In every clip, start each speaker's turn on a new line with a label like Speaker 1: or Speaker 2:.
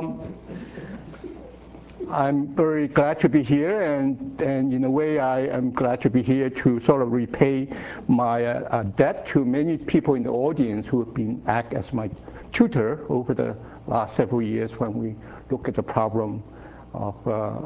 Speaker 1: I'm very glad to be here, and in a way I am glad to be here to sort of repay my debt to many people in the audience who have been act as my tutor over the last several years when we look at the problem of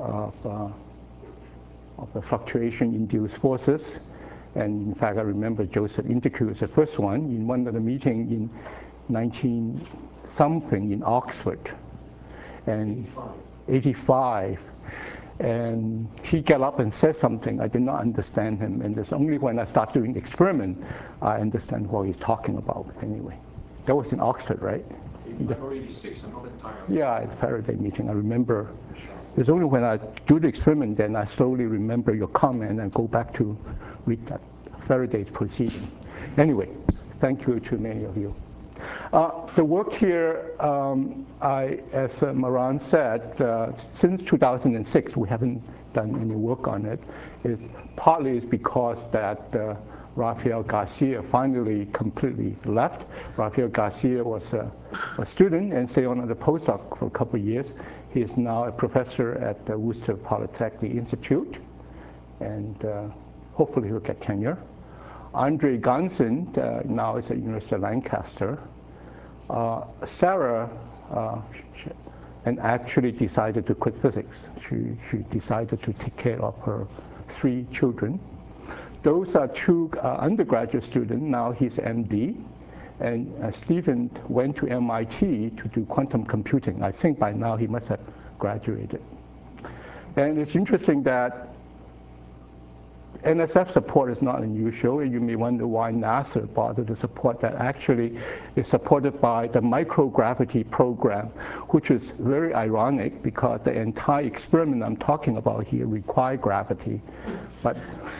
Speaker 1: the fluctuation-induced forces. And in fact, I remember Joseph Inderkut was the first one in one of the meetings in 19-something in Oxford. And 85. And he got up and said something. I did not understand him. And it's only when I start doing the experiment, I understand what he's talking about anyway. That was in Oxford, right?
Speaker 2: 85 or 86, I'm not entirely.
Speaker 1: Yeah, at the Faraday meeting, I remember. It's only when I do the experiment, then I slowly remember your comment and go back to read that Faraday's proceeding. Anyway, thank you to many of you. The work here, as Maran said, since 2006 we haven't done any work on it. It partly is because that Rafael Garcia finally completely left. Rafael Garcia was a student and stayed on as a postdoc for a couple of years. He is now a professor at the Worcester Polytechnic Institute, and hopefully he'll get tenure. Andre Gansen now is at University of Lancaster. Sarah and actually decided to quit physics. She decided to take care of her 3 children. Those are 2 undergraduate students. Now he's MD. And Stephen went to MIT to do quantum computing. I think by now he must have graduated. And it's interesting that NSF support is not unusual. You may wonder why NASA bothered to support that. Actually, it's supported by the microgravity program, which is very ironic because the entire experiment I'm talking about here requires gravity. But,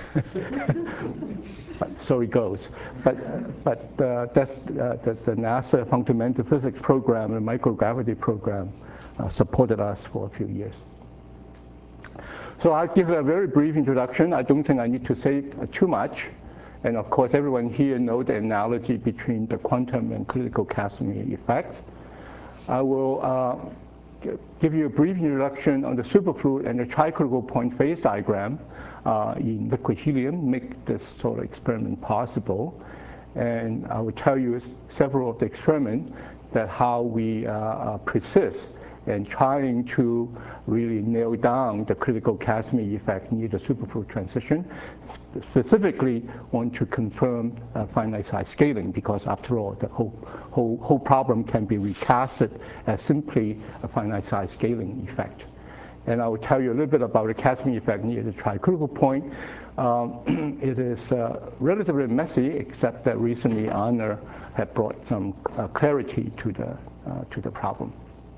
Speaker 1: but so it goes. But that's the NASA fundamental physics program, the microgravity program, supported us for a few years. So I'll give a very brief introduction. I don't think I need to say too much. And of course, everyone here knows the analogy between the quantum and critical Casimir effect. I will give you a brief introduction on the superfluid and the tricritical point phase diagram in liquid helium, make this sort of experiment possible. And I will tell you several of the experiments that how we persist and trying to really nail down the critical Casimir effect near the superfluid transition. Specifically, want to confirm finite size scaling because, after all, the whole problem can be recasted as simply a finite size scaling effect. And I will tell you a little bit about the Casimir effect near the tricritical point. It is relatively messy, except that recently Anna had brought some clarity to the problem.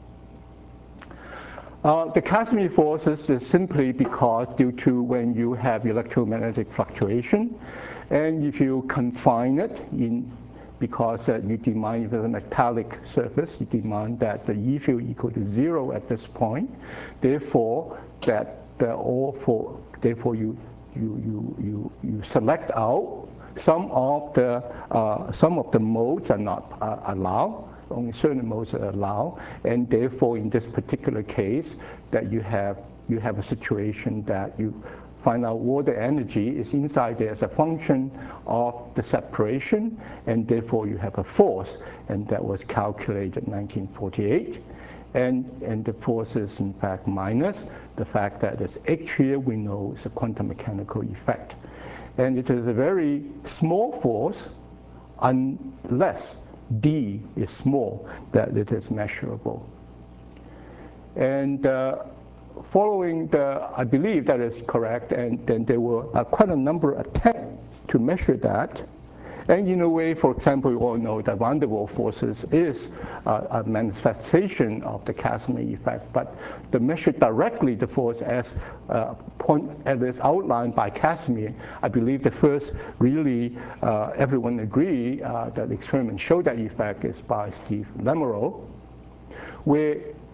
Speaker 1: The Casimir forces is simply because due to when you have electromagnetic fluctuation, and if you confine it in, because you demand if it's a metallic surface, you demand that the E field equal to 0 at this point. Therefore, therefore you select out some of the modes are not allowed. Only certain modes are allowed, and therefore, in this particular case, that you have a situation that you find out what the energy is inside there as a function of the separation, and therefore you have a force, and that was calculated in 1948, and the force is in fact minus the fact that this H here we know is a quantum mechanical effect, and it is a very small force unless D is small, that it is measurable. And following I believe that is correct, and then there were quite a number of attempts to measure that. And in a way, for example, you all know that van der Waals forces is a manifestation of the Casimir effect, but to measure directly the force as is outlined by Casimir, I believe the first really everyone agree that the experiment showed that effect is by Steve Lamoureux, where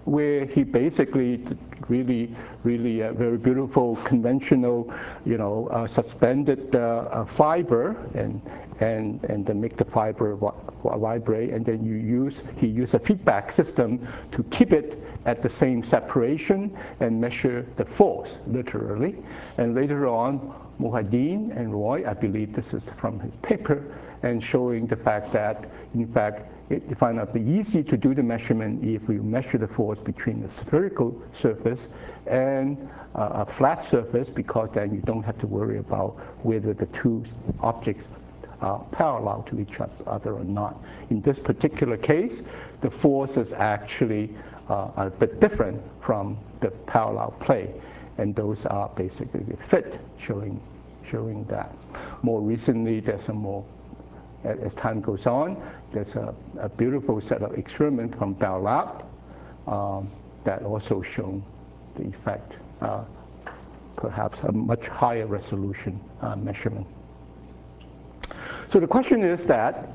Speaker 1: where he basically really very beautiful conventional, suspended fiber and then make the fiber vibrate, and then he used a feedback system to keep it at the same separation and measure the force, literally. And later on, Mohadeen and Roy, I believe this is from his paper, and showing the fact that, in fact, it found out easy to do the measurement if we measure the force between a spherical surface and a flat surface, because then you don't have to worry about whether the two objects are parallel to each other or not. In this particular case, the force is actually a bit different from the parallel plane, and those are basically the fit, showing that. More recently, there's some more, as time goes on, there's a beautiful set of experiments from Bell Lab that also shown the effect, perhaps a much higher resolution measurement. So the question is that,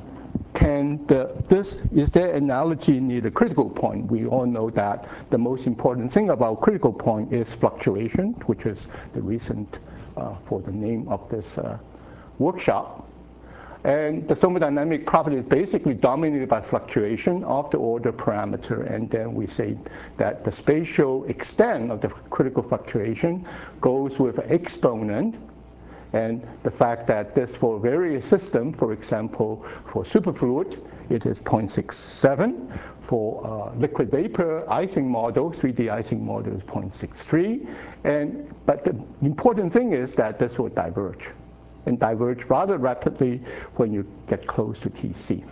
Speaker 1: is there analogy near the critical point? We all know that the most important thing about critical point is fluctuation, which is the reason for the name of this workshop. And the thermodynamic property is basically dominated by fluctuation of the order parameter, and then we say that the spatial extent of the critical fluctuation goes with an exponent. And the fact that this, for various systems, for example, for superfluid, it is 0.67. For liquid vapor Ising model, 3D Ising model is 0.63. But the important thing is that this will diverge, and diverge rather rapidly when you get close to TC.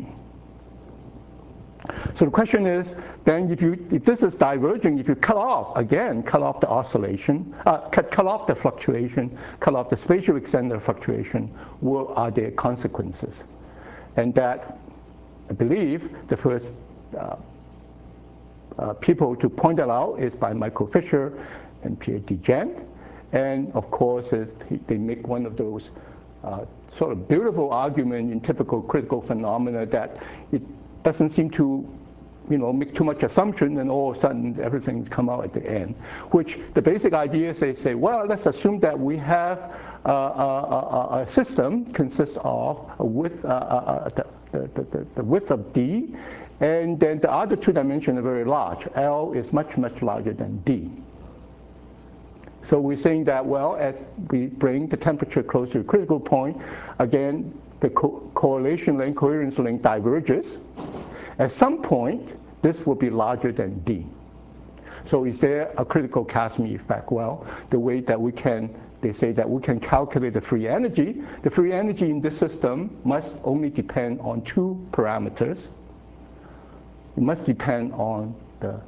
Speaker 1: So the question is, then if this is diverging, if you cut off the oscillation, cut off the fluctuation, cut off the spatial extent of fluctuation, what are their consequences? And that, I believe, the first people to point that out is by Michael Fisher and Pierre Degent. And of course, they make one of those sort of beautiful argument in typical critical phenomena that it doesn't seem to make too much assumption, and all of a sudden everything's come out at the end. Which the basic idea is they say, well, let's assume that we have a system consists of a width, the width of D, and then the other two dimensions are very large. L is much larger than D. So we're saying that, well, as we bring the temperature closer to the critical point, again, the correlation length, coherence length diverges. At some point, this will be larger than D. So is there a critical Casimir effect? Well, the way that they say that we can calculate the free energy. The free energy in this system must only depend on two parameters. It must depend on the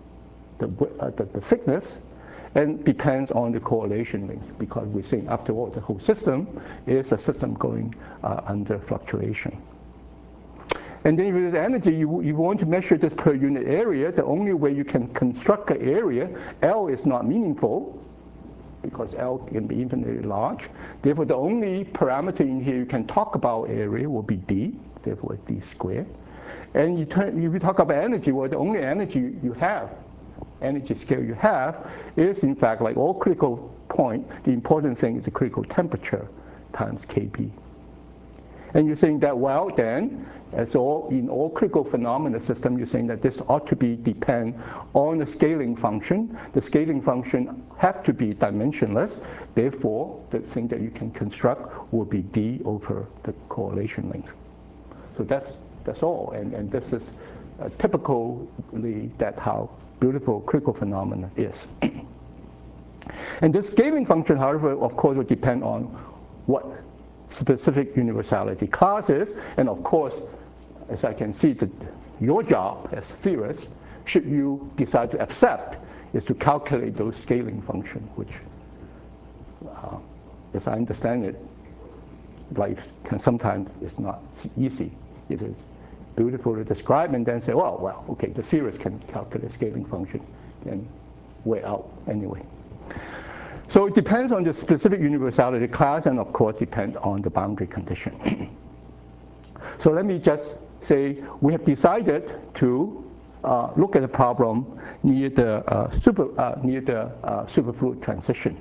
Speaker 1: thickness, and depends on the correlation length, because we're saying, after all, the whole system is a system going under fluctuation. And then with energy, you want to measure this per unit area. The only way you can construct an area, L is not meaningful, because L can be infinitely large. Therefore, the only parameter in here you can talk about area will be D, therefore D squared. And if you talk about energy, well, the only energy you have, energy scale you have, is in fact, like all critical point, the important thing is the critical temperature times Kb. And you're saying that, well, then, as in all critical phenomena system, you're saying that this ought to depend on the scaling function. The scaling function have to be dimensionless. Therefore, the thing that you can construct will be D over the correlation length. So that's all. And this is typically that how beautiful critical phenomena is. And this scaling function, however, of course, will depend on what specific universality class is. And of course, as I can see, that your job as theorists, should you decide to accept, is to calculate those scaling functions, which, as I understand it, life can sometimes is not easy. It is beautiful to describe and then say, well, okay, the theorists can calculate scaling function and way out anyway. So it depends on the specific universality class, and of course depends on the boundary condition. So let me just say we have decided to look at the problem near the superfluid transition.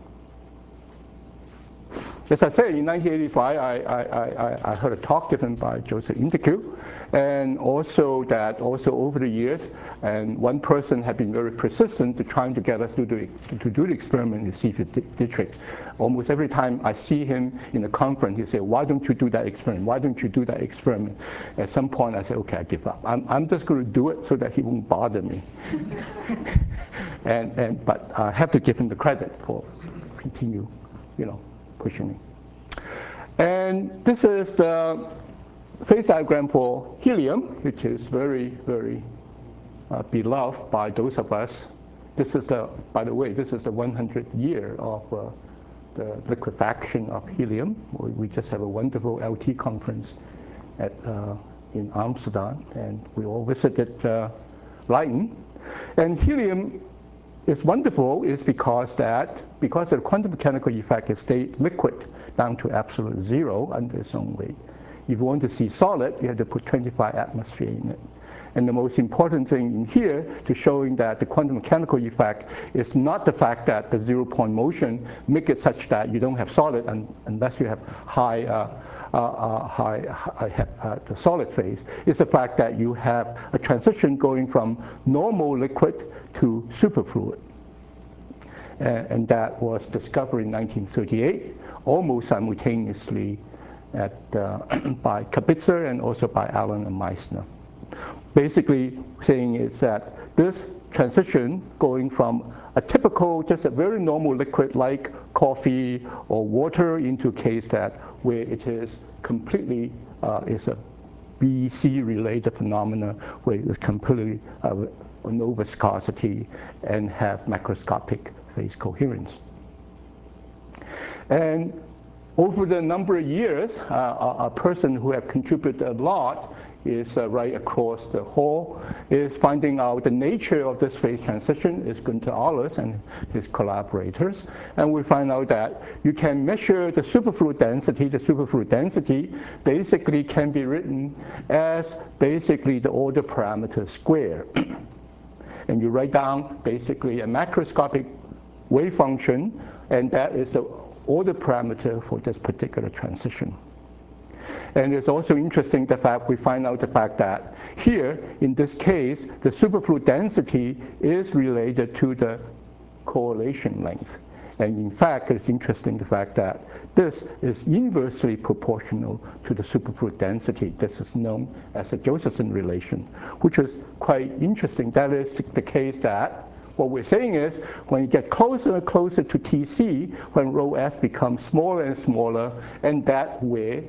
Speaker 1: As I said, in 1985, I heard a talk given by Joseph Indicue, and also over the years, and one person had been very persistent to trying to get us to do the experiment in Steve Dietrich. Almost every time I see him in a conference, he said, "Why don't you do that experiment? Why don't you do that experiment?" At some point, I said, "Okay, I give up. I'm just going to do it so that he won't bother me." But I have to give him the credit for continue, pushing me. And this is the phase diagram for helium, which is very, very beloved by those of us. This is by the way, this is the 100th year of the liquefaction of helium. We just have a wonderful LT conference in Amsterdam, and we all visited Leiden. And helium is wonderful is because the quantum mechanical effect is stayed liquid down to absolute zero under its own weight. If you want to see solid, you have to put 25 atmosphere in it. And the most important thing in here to showing that the quantum mechanical effect is not the fact that the 0-point motion make it such that you don't have solid unless you have the solid phase. It's the fact that you have a transition going from normal liquid to superfluid. And that was discovered in 1938, almost simultaneously by Kabitzer and also by Allen and Meissner. Basically saying is that this transition going from a typical, just a very normal liquid like coffee or water into a case where it is completely is a BC related phenomena where it is completely no viscosity and have macroscopic phase coherence. And over the number of years, a person who have contributed a lot is right across the hall, is finding out the nature of this phase transition is Günther Allers and his collaborators. And we find out that you can measure the superfluid density. The superfluid density basically can be written as basically the order parameter square. And you write down basically a macroscopic wave function, and that is the order parameter for this particular transition. And it's also interesting we find out the fact that here, in this case, the superfluid density is related to the correlation length. And in fact, it's interesting the fact that this is inversely proportional to the superfluid density. This is known as the Josephson relation, which is quite interesting. That is the case that what we're saying is when you get closer and closer to TC, when rho s becomes smaller and smaller, and that where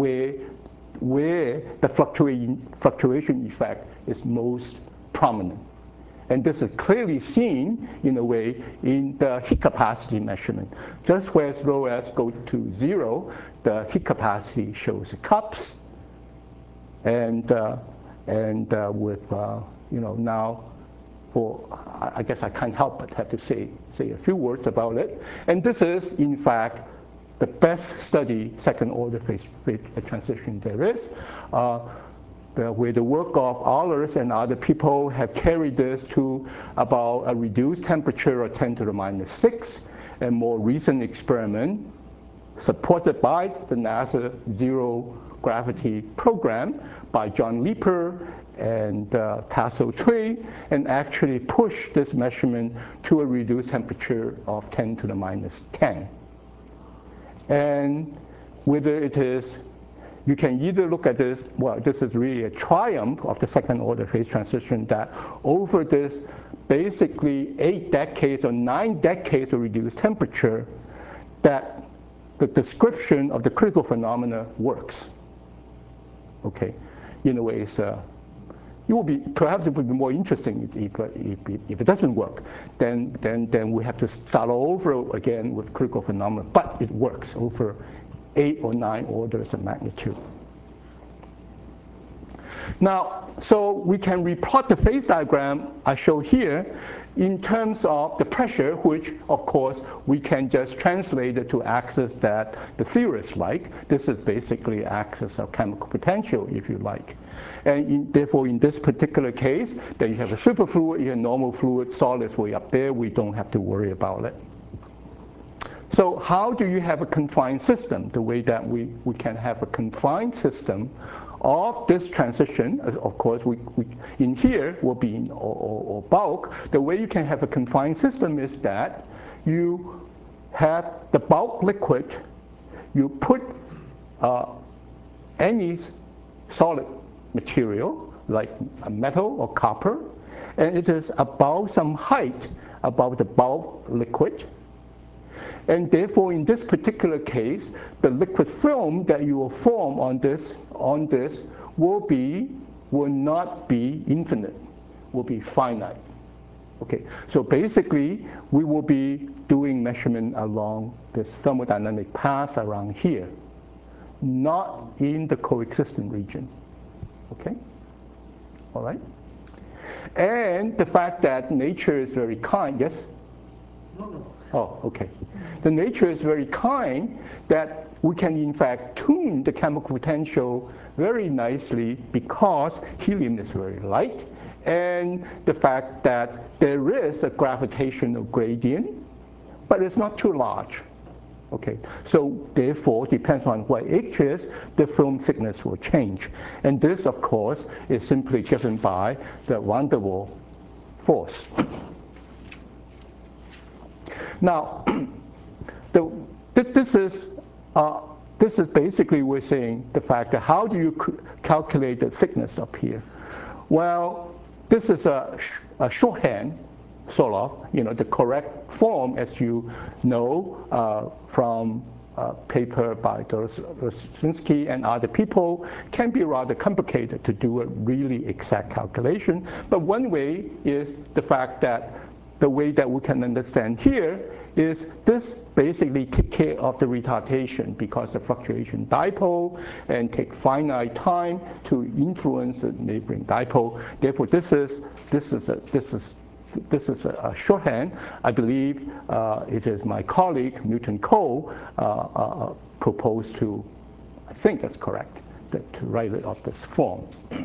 Speaker 1: the fluctuation effect is most prominent. And this is clearly seen, in a way, in the heat capacity measurement. Just where rho s goes to zero, the heat capacity shows cups. And with, now, I guess I can't help but have to say a few words about it. And this is, in fact, the best studied second-order phase transition there is, where the work of Allers and other people have carried this to about a reduced temperature of 10 to the minus 6, and more recent experiment supported by the NASA Zero Gravity program by John Leeper and Tasso Cui, and actually push this measurement to a reduced temperature of 10 to the minus 10. And whether it is, you can either look at this, well, this is really a triumph of the second order phase transition that over this basically 8 decades or 9 decades of reduced temperature, that the description of the critical phenomena works. Okay, in a way, perhaps it would be more interesting if it doesn't work. Then we have to start all over again with critical phenomena. But it works over 8 or 9 orders of magnitude. Now, so we can replot the phase diagram I show here in terms of the pressure, which of course we can just translate it to axis that the theorists like. This is basically axis of chemical potential, if you like. And therefore, in this particular case, then you have a superfluid, you have normal fluid, solids way up there. We don't have to worry about it. So how do you have a confined system? The way that we can have a confined system of this transition, of course, in here will be in or bulk. The way you can have a confined system is that you have the bulk liquid, you put any solid material like a metal or copper, and it is about some height above the bulk liquid. And therefore, in this particular case, the liquid film that you will form on this will not be infinite, will be finite. Okay, so basically, we will be doing measurement along this thermodynamic path around here, not in the coexistent region. Okay, all right. And the fact that nature is very kind. Yes.
Speaker 3: No.
Speaker 1: Oh, okay. The nature is very kind that we can in fact tune the chemical potential very nicely because helium is very light, and the fact that there is a gravitational gradient, but it's not too large. Okay, so therefore, depends on what H is, the film thickness will change. And this, of course, is simply given by the van der Waals force. Now, this is basically we're saying the fact that how do you calculate the thickness up here? Well, this is a shorthand, sort of, the correct form, as you know from paper by Doroshinsky and other people, can be rather complicated to do a really exact calculation. But one way is the fact that the way that we can understand here is this basically take care of the retardation because the fluctuation dipole and take finite time to influence the neighboring dipole. Therefore, this is a shorthand. I believe it is my colleague Newton Cole proposed to, I think that's correct, to write it of this form.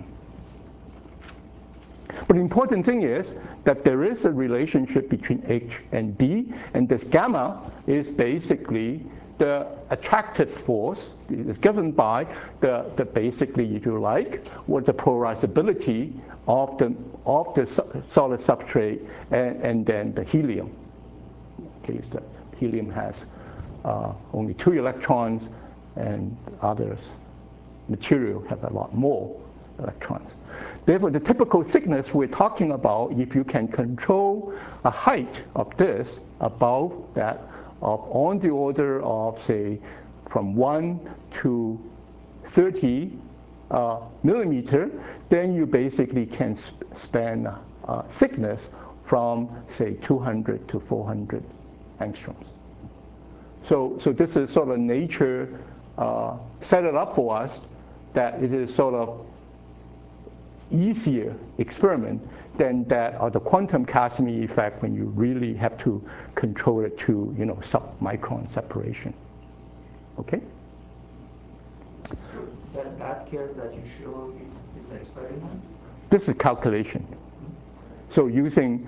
Speaker 1: But the important thing is that there is a relationship between H and D, and this gamma is basically the attractive force. It is given by the basically, if you like, what the polarizability of the solid substrate and then the helium. Okay, so helium has only 2 electrons, and others material have a lot more electrons. Therefore, the typical thickness we're talking about, if you can control a height of this above that of on the order of, say, from 1 to 30 millimeter, then you basically can span thickness from, say, 200 to 400 angstroms. So this is sort of nature set it up for us that it is sort of easier experiment than that of the quantum Casimir effect when you really have to control it to sub-micron separation. Okay?
Speaker 3: So that curve that you show is experiment?
Speaker 1: This is calculation. So using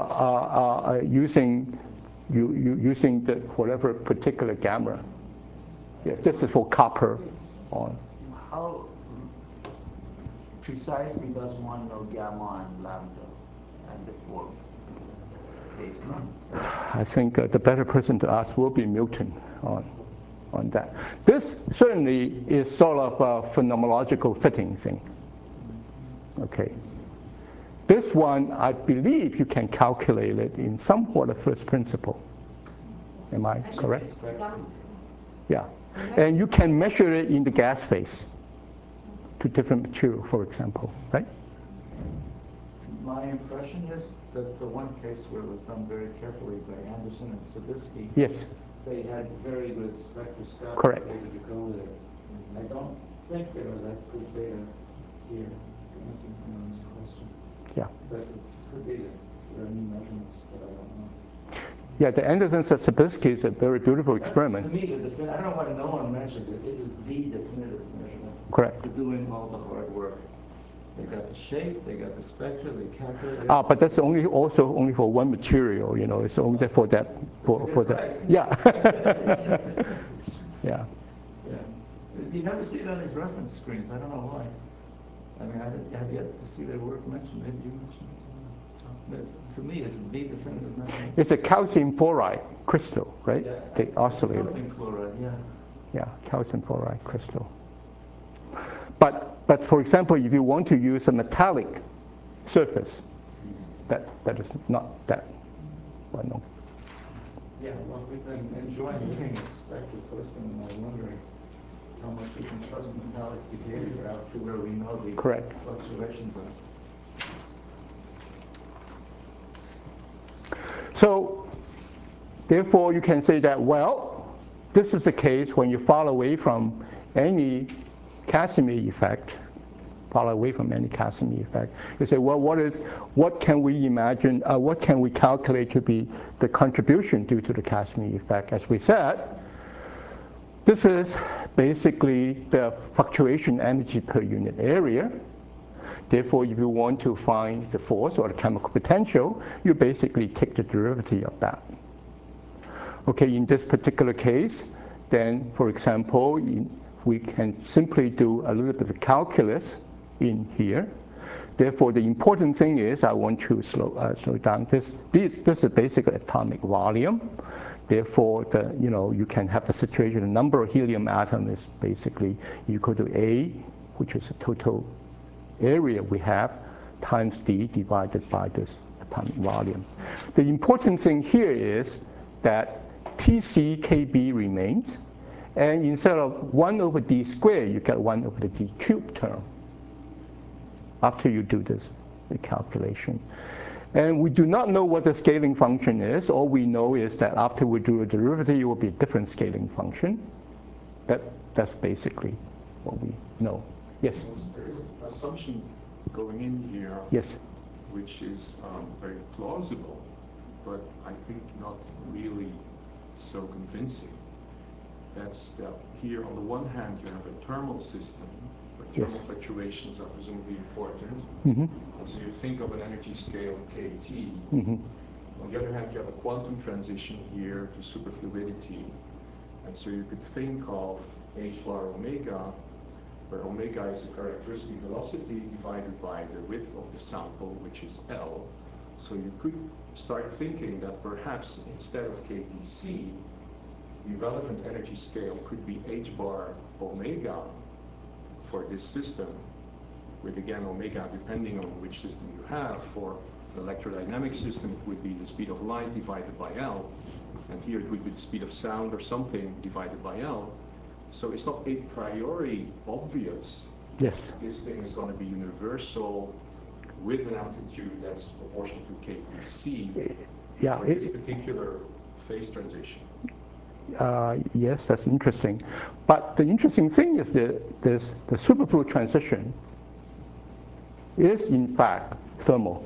Speaker 1: using the whatever particular gamma. Yeah, this is for copper on.
Speaker 3: How precisely does one know gamma and lambda and the form based on?
Speaker 1: I think the better person to ask will be Milton on that. This certainly is sort of a phenomenological fitting thing. Okay. This one, I believe you can calculate it in somewhat of first principle. Am I correct? Yeah. And you can measure it in the gas phase to different material, for example, right?
Speaker 3: My impression is that the one case where it was done very carefully by Anderson and Sabisky,
Speaker 1: yes,
Speaker 3: they had very good spectroscopic
Speaker 1: correct
Speaker 3: data to go with it. I don't think there are that good data here. answer Leon's question.
Speaker 1: Yeah.
Speaker 3: But it could be that there are new measurements that I don't know.
Speaker 1: Yeah, the Anderson-Sierpinski is a very beautiful experiment.
Speaker 3: To me, I don't know why no one mentions it. It is the definitive measurement.
Speaker 1: Correct.
Speaker 3: For doing all the hard work. They got the shape, they got the spectra, they calculated.
Speaker 1: But that's also only for one material. You know, it's only for that for that.
Speaker 3: Right.
Speaker 1: Yeah. Yeah.
Speaker 3: Yeah. You never see it on these reference screens. I don't know why. I mean, I have yet to see their work mentioned. Maybe you mentioned it. To me, it's the definitive measurement.
Speaker 1: It's a calcium fluoride crystal, right?
Speaker 3: Yeah,
Speaker 1: They oscillate.
Speaker 3: Something fluoride, yeah.
Speaker 1: Yeah, calcium fluoride crystal. But for example, if you want to use a metallic surface, that is not that well known.
Speaker 3: Yeah, well, we've been enjoying looking at spectroscopy, and I was wondering how much we can trust metallic behavior out to where we know the
Speaker 1: Correct.
Speaker 3: fluctuations are.
Speaker 1: So, therefore, you can say that, well, this is the case when you fall away from any Casimir effect, You say, well, what can we imagine, what can we calculate to be the contribution due to the Casimir effect? As we said, this is basically the fluctuation energy per unit area. Therefore, if you want to find the force or the chemical potential, you basically take the derivative of that. Okay, in this particular case, then, for example, we can simply do a little bit of calculus in here. Therefore, the important thing is I want to slow down this. This is basically atomic volume. Therefore, you can have the situation, the number of helium atoms is basically equal to A, which is the total area we have, times D divided by this atomic volume. The important thing here is that TCKB remains, and instead of 1 over D squared, you get 1 over the D cubed term after you do this calculation. And we do not know what the scaling function is. All we know is that after we do a derivative, it will be a different scaling function. That's basically what we know. Yes?
Speaker 2: There is an assumption going in here,
Speaker 1: yes,
Speaker 2: which is very plausible, but I think not really so convincing. That's that here, on the one hand, you have a thermal system, where thermal
Speaker 1: Yes.
Speaker 2: fluctuations are presumably important.
Speaker 1: Mm-hmm.
Speaker 2: And so you think of an energy scale kT.
Speaker 1: Mm-hmm.
Speaker 2: On the other hand, you have a quantum transition here to superfluidity. And so you could think of h bar omega, where omega is the characteristic velocity divided by the width of the sample, which is L. So you could start thinking that perhaps instead of kTc, the relevant energy scale could be h bar omega for this system, with again omega depending on which system you have. For an electrodynamic system, it would be the speed of light divided by L, and here it would be the speed of sound or something divided by L. So it's not a priori obvious
Speaker 1: Yes.
Speaker 2: this thing is going to be universal with an amplitude that's proportional to kTc
Speaker 1: Yeah.
Speaker 2: for this particular phase transition.
Speaker 1: Yes, that's interesting. But the interesting thing is that the superfluid transition is in fact thermal.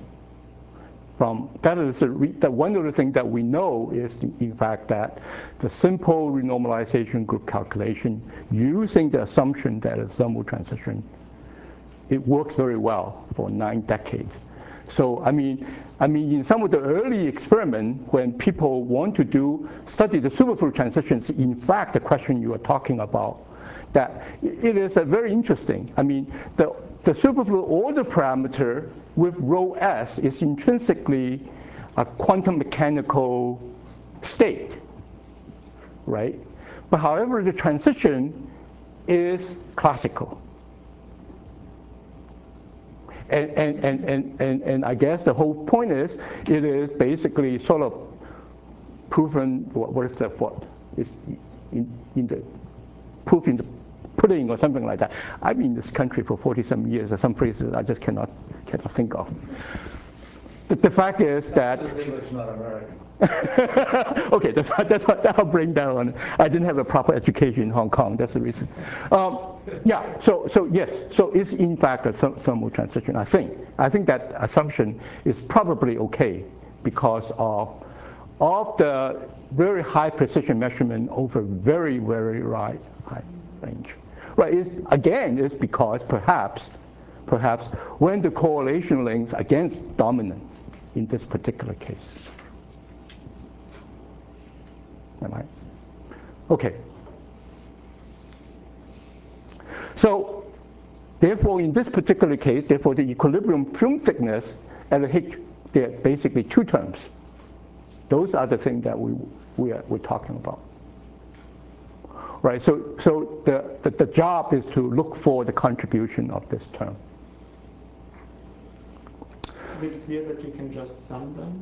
Speaker 1: That is one of the things that we know is in fact that the simple renormalization group calculation using the assumption that it's thermal transition, it works very well for 9 decades. So I mean, in some of the early experiments, when people want to study the superfluid transitions, in fact, the question you are talking about, that it is a very interesting. I mean, the superfluid order parameter with rho s is intrinsically a quantum mechanical state, right? But however, the transition is classical. And I guess the whole point is, it is basically sort of proven, what is that what? It's in the proof in the pudding or something like that. I've been in this country for 40-some years, and some places I just cannot think of. The fact is that
Speaker 3: This is English, not American.
Speaker 1: okay, that'll bring down. I didn't have a proper education in Hong Kong. That's the reason. Yeah. So yes. So it's in fact a thermal transition. I think that assumption is probably okay because of the very high precision measurement over very high range. Right. It's because perhaps when the correlation lengths against dominant in this particular case. Am I? Okay. So, therefore, in this particular case, the equilibrium film thickness at a H, there are basically two terms. Those are the things that we're talking about. Right. So the job is to look for the contribution of this term.
Speaker 4: Is it clear that you can just sum them?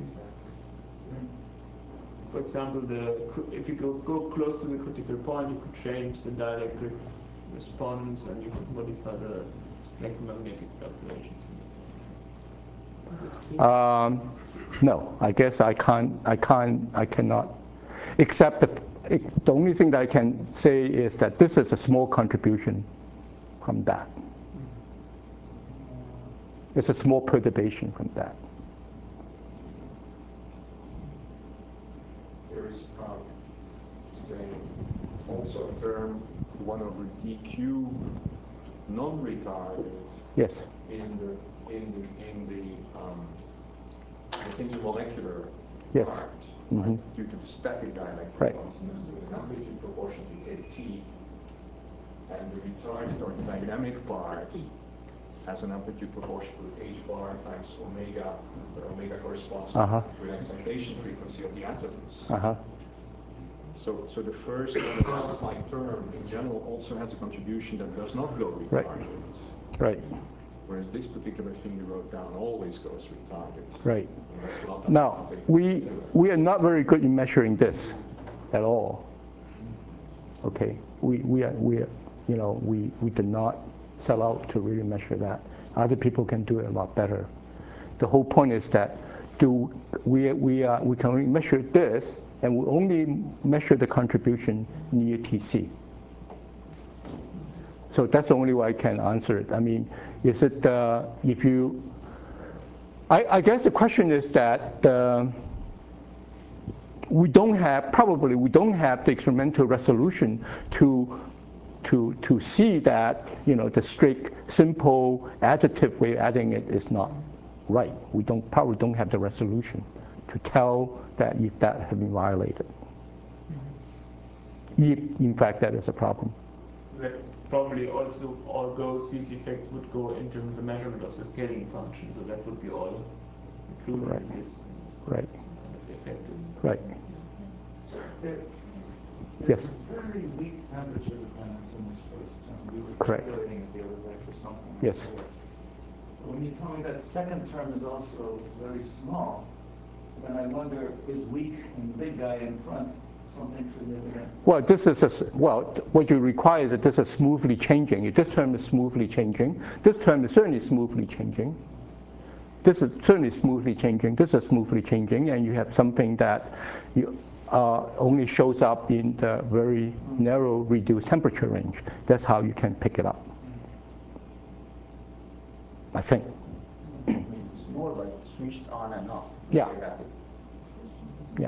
Speaker 4: For example, if you go close to the critical point, you could change the dielectric response and you could modify the electromagnetic calculations. Is it clear?
Speaker 1: No, I guess I cannot. Except the only thing that I can say is that this is a small contribution from that. It's a small perturbation from that.
Speaker 2: There is, say, also a term 1 over dq non-retarded.
Speaker 1: Yes.
Speaker 2: In the intermolecular
Speaker 1: Yes.
Speaker 2: part,
Speaker 1: Mm-hmm.
Speaker 2: due to the static dielectric
Speaker 1: Right.
Speaker 2: constant, there's an amplitude proportional to kt, and the retarded or the dynamic part has an amplitude proportional to h bar times omega, where omega corresponds to an excitation frequency of the atoms. So the first pulse-like term in general also has a contribution that does not go retarded.
Speaker 1: Right.
Speaker 2: Whereas this particular thing you wrote down always goes retarded.
Speaker 1: Right.
Speaker 2: That's
Speaker 1: Now, we are not very good in measuring this at all. Okay. We did not set out to really measure that. Other people can do it a lot better. The whole point is that we can only measure this, and we only measure the contribution near TC. So that's the only way I can answer it. I mean, is it if you? I guess the question is that we don't have the experimental resolution to see that the strict simple additive way of adding it is not right. We probably don't have the resolution to tell that if that has been violated. If in fact that is a problem.
Speaker 4: That probably also these effects would go into the measurement of the scaling function, so that would be all included in this
Speaker 1: Right.
Speaker 4: kind of effect.
Speaker 1: Right.
Speaker 3: So there's
Speaker 1: Yes.
Speaker 3: very weak temperature dependence in this first term. We were
Speaker 1: Correct.
Speaker 3: calculating it the other day for something.
Speaker 1: Yes.
Speaker 3: When you tell me that second term is also very small, then I wonder, is weak and the big guy in front something significant?
Speaker 1: Well, what you require is that this is smoothly changing. If this term is smoothly changing, this term is certainly smoothly changing. This is certainly smoothly changing. This is smoothly changing, and you have something that only shows up in the very narrow reduced temperature range. That's how you can pick it up, I think.
Speaker 5: It's more like switched on and off.
Speaker 1: Yeah. Yeah.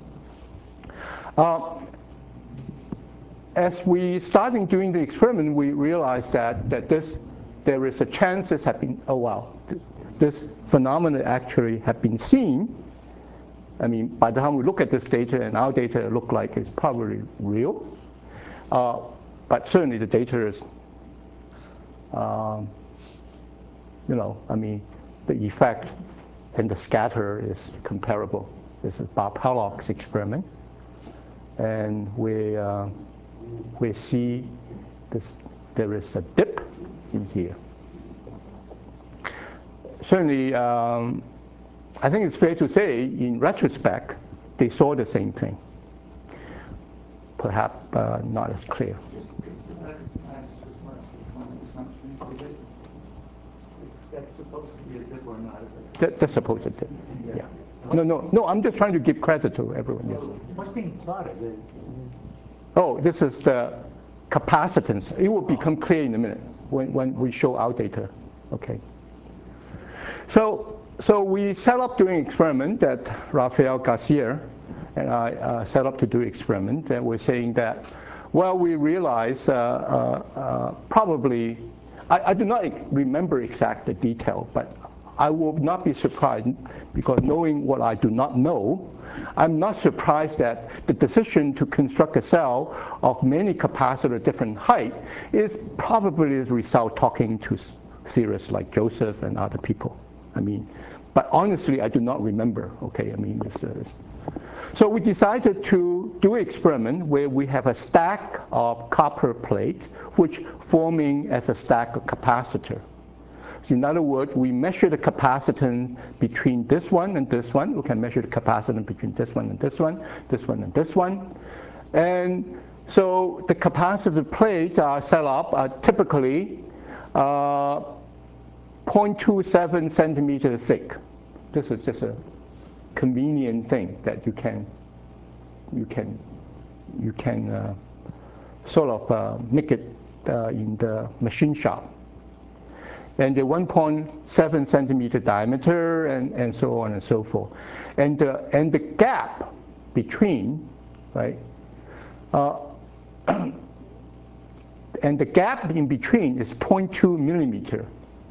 Speaker 1: As we started doing the experiment, we realized that there is a chance this had been, this phenomenon actually had been seen. I mean, by the time we look at this data and our data look like it's probably real. But certainly the data is, the effect and the scatter is comparable. This is Bob Hallock's experiment. And we see there is a dip in here. Certainly, I think it's fair to say, in retrospect, they saw the same thing. Perhaps not as clear.
Speaker 3: Just that it's not, is it That's supposed to be a dip or not?
Speaker 1: That's supposed to dip. Yeah. No, I'm just trying to give credit to everyone. Yes.
Speaker 6: What's being plotted?
Speaker 1: Oh, this is the capacitance. It will become clear in a minute when we show our data. Okay. So we set up doing experiment that Rafael Garcia and I set up to do experiment, and we're saying that, well, we realize probably, I do not remember exact the detail, but I will not be surprised, because knowing what I do not know, I'm not surprised that the decision to construct a cell of many capacitors different height is probably as a result talking to theorists like Joseph and other people. I mean, but honestly, I do not remember. Okay, I mean, so we decided to do an experiment where we have a stack of copper plate, which forming as a stack of capacitor. So in other words, we measure the capacitance between this one and this one. We can measure the capacitance between this one and this one, this one and this one. And so the capacitor plates are set up typically 0.27 centimeters thick. This is just a convenient thing that you can sort of make it in the machine shop. And the 1.7 centimeter diameter, and so on and so forth. And the gap between, right? And the gap in between is 0.2 millimeter.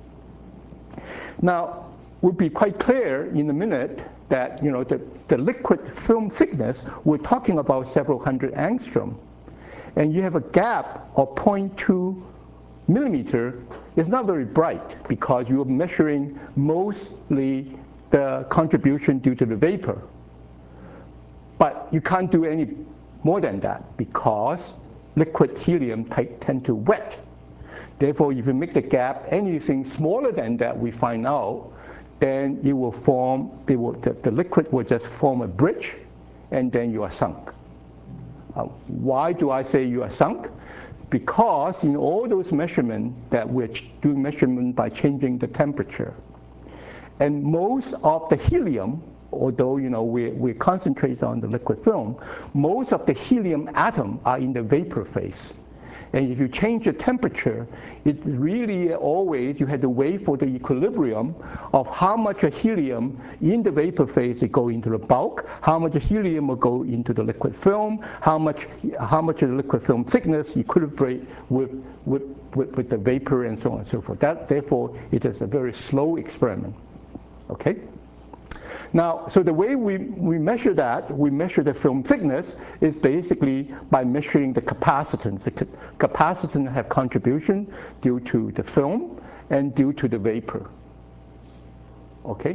Speaker 1: Now, we'll be quite clear in a minute that the liquid film thickness, we're talking about several hundred angstrom. And you have a gap of 0.2 millimeter. It's not very bright because you're measuring mostly the contribution due to the vapor. But you can't do any more than that because liquid helium tend to wet. Therefore, if you make the gap anything smaller than that, we find out, then it will form, the liquid will just form a bridge, and then you are sunk. Why do I say you are sunk? Because in all those measurements that we're doing measurement by changing the temperature, and most of the helium, although we concentrate on the liquid film, most of the helium atoms are in the vapor phase. And if you change the temperature, it really always, you have to wait for the equilibrium of how much helium in the vapor phase will go into the bulk, how much helium will go into the liquid film, how much of the liquid film thickness equilibrate with the vapor, and so on and so forth. Therefore, it is a very slow experiment. Okay? Now, so the way we measure that, we measure the film thickness, is basically by measuring the capacitance. The capacitance have contribution due to the film and due to the vapor. Okay?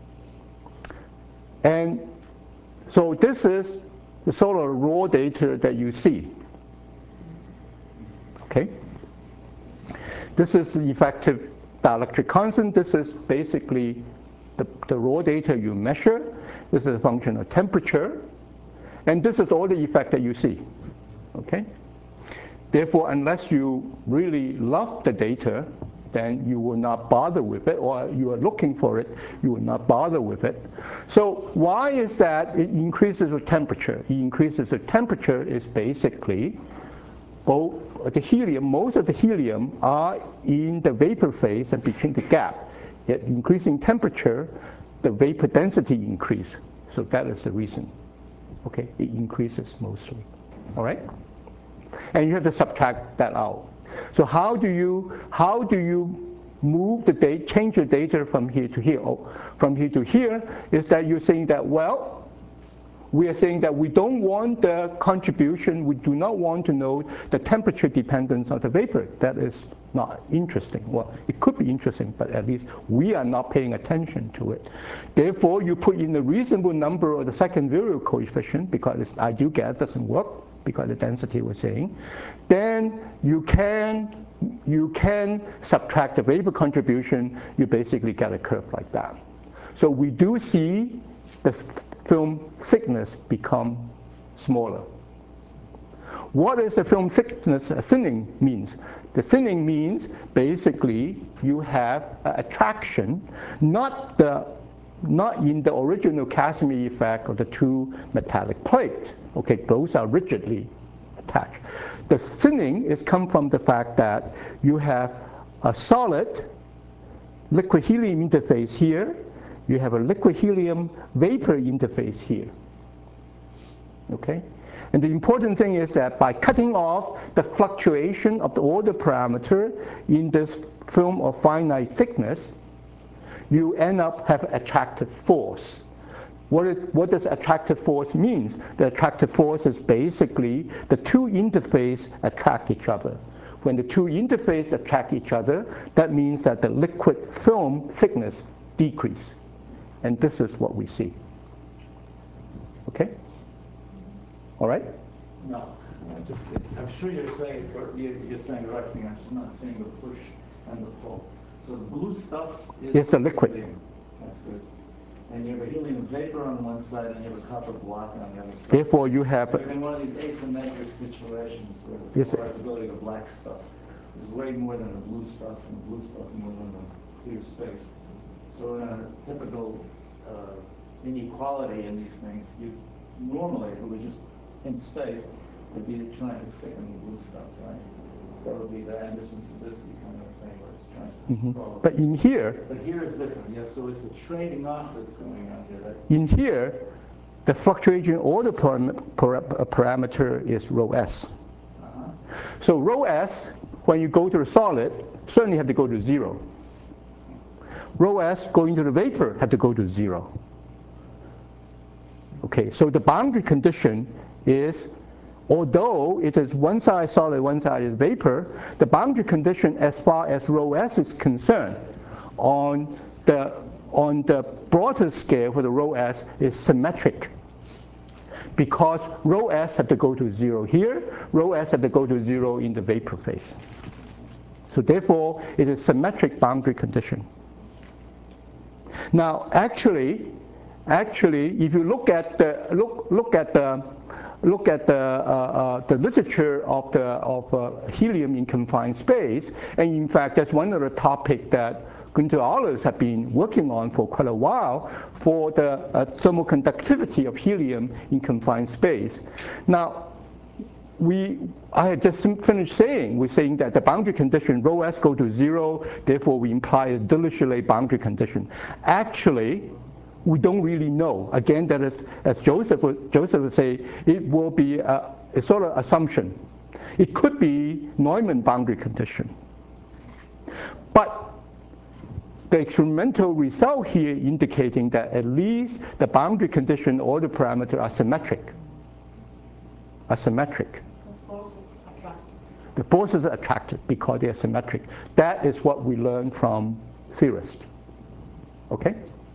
Speaker 1: And so this is the sort of raw data that you see. Okay? This is the effective dielectric constant. This is basically the raw data you measure. This is a function of temperature. And this is all the effect that you see. Okay? Therefore, unless you really love the data, then you will not bother with it, or you are looking for it, you will not bother with it. So why is that? It increases with temperature. It increases with temperature is basically both the helium, most of the helium are in the vapor phase and between the gap. Yet increasing temperature, the vapor density increase. So that is the reason. Okay, it increases mostly. All right? And you have to subtract that out. So how do you move the data, change the data from here to here? Oh, from here to here is that you're saying that, well, we are saying that we don't want the contribution, we do not want to know the temperature dependence of the vapor. That is not interesting. Well, it could be interesting, but at least we are not paying attention to it. Therefore, you put in a reasonable number of the second variable coefficient, because it's ideal gas doesn't work, because the density we're saying, then you can subtract the vapor contribution, you basically get a curve like that. So we do see the film thickness become smaller. what is the film thickness thinning means? The thinning means basically you have attraction, not in the original Casimir effect of the two metallic plates. Okay, those are rigidly attached. The thinning is come from the fact that you have a solid liquid helium interface here, you have a liquid helium vapor interface here. Okay? And the important thing is that by cutting off the fluctuation of the order parameter in this film of finite thickness, you end up have attractive force. What does attractive force mean? The attractive force is basically the two interfaces attract each other. When the two interfaces attract each other, that means that the liquid film thickness decreases. And this is what we see. Okay? All right?
Speaker 3: No, I'm sure you're saying the right thing. I'm just not seeing the push and the pull. So the blue stuff is
Speaker 1: Yes, the liquid.
Speaker 3: helium. That's good. And you have a helium vapor on one side, and you have a copper block on the other side.
Speaker 1: Therefore, you have
Speaker 3: You're in one of these asymmetric situations where the
Speaker 1: Yes, sir.
Speaker 3: polarizability of the black stuff is way more than the blue stuff, and the blue stuff more than the clear space. So in a typical inequality in these things, you normally, if it were just in space, would be trying to thicken the blue stuff, right? That would be the Anderson-Savitsky kind of thing where it's trying to follow.
Speaker 1: But in here,
Speaker 3: But here is different, yeah, so it's the trading off that's going on here.
Speaker 1: in here, the fluctuation order parameter is rho s. So rho s, when you go to the solid, certainly have to go to 0. Rho s going to the vapor have to go to 0. Okay, so the boundary condition is, although it is one side solid, one side is vapor, the boundary condition as far as rho s is concerned on the broader scale for the rho s is symmetric. Because rho s have to go to 0 here, rho s have to go to 0 in the vapor phase. So therefore, it is symmetric boundary condition. Now, actually, if you look at the literature of helium in confined space, and in fact, that's one of the topics that Günter Ohlers have been working on for quite a while for the thermal conductivity of helium in confined space. Now, I had just finished saying, we're saying that the boundary condition, rho s go to 0, therefore we imply a Dirichlet boundary condition. Actually, we don't really know. Again, that is, as Joseph would say, it will be a sort of assumption. It could be Neumann boundary condition. But the experimental result here indicating that at least the boundary condition or the parameter are symmetric.
Speaker 6: The forces attracted.
Speaker 1: The forces are attracted because they are symmetric. That is what we learned from theorists. Okay?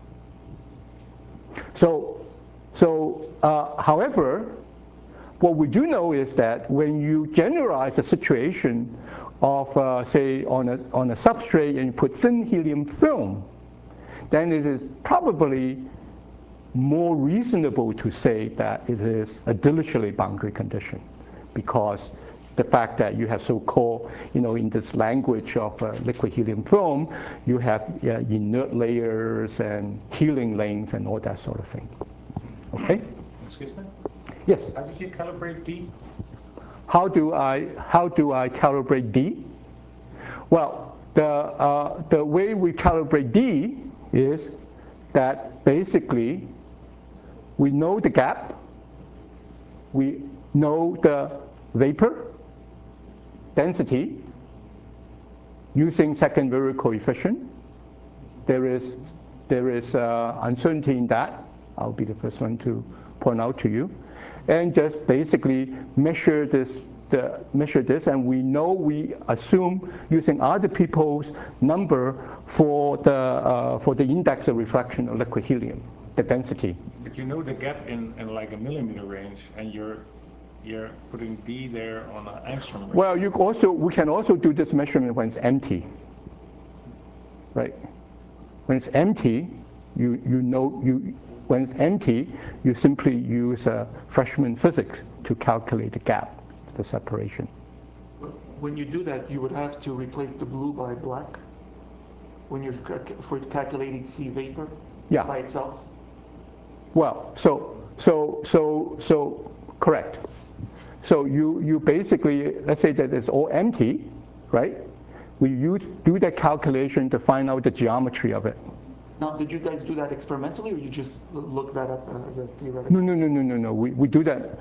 Speaker 1: However, what we do know is that when you generalize a situation of, say, on a substrate and you put thin helium film, then it is probably more reasonable to say that it is a Dirichlet boundary condition, because the fact that you have so-called, in this language of liquid helium film, you have inert layers and healing length and all that sort of thing. Okay?
Speaker 2: Excuse me?
Speaker 1: Yes.
Speaker 2: How did you calibrate D?
Speaker 1: How do I calibrate D? Well, the way we calibrate D is that basically we know the gap, we know the vapor density using second virial coefficient. There is uncertainty in that. I'll be the first one to point out to you, and just basically measure this, and we assume using other people's number for the index of refraction of liquid helium, the density.
Speaker 7: But you know the gap in like a millimeter range, and you're putting D there on an angstrom range.
Speaker 1: Well, we can also do this measurement when it's empty, right? When it's empty, when it's empty, you simply use freshman physics to calculate the gap. the separation.
Speaker 8: When you do that, you would have to replace the blue by black when you're for calculating C vapor
Speaker 1: Yeah.
Speaker 8: by itself?
Speaker 1: Well, so correct. So you basically, let's say that it's all empty, right? You do that calculation to find out the geometry of it.
Speaker 8: Now, did you guys do that experimentally, or you just look that up as a theoretical?
Speaker 1: No. We do that.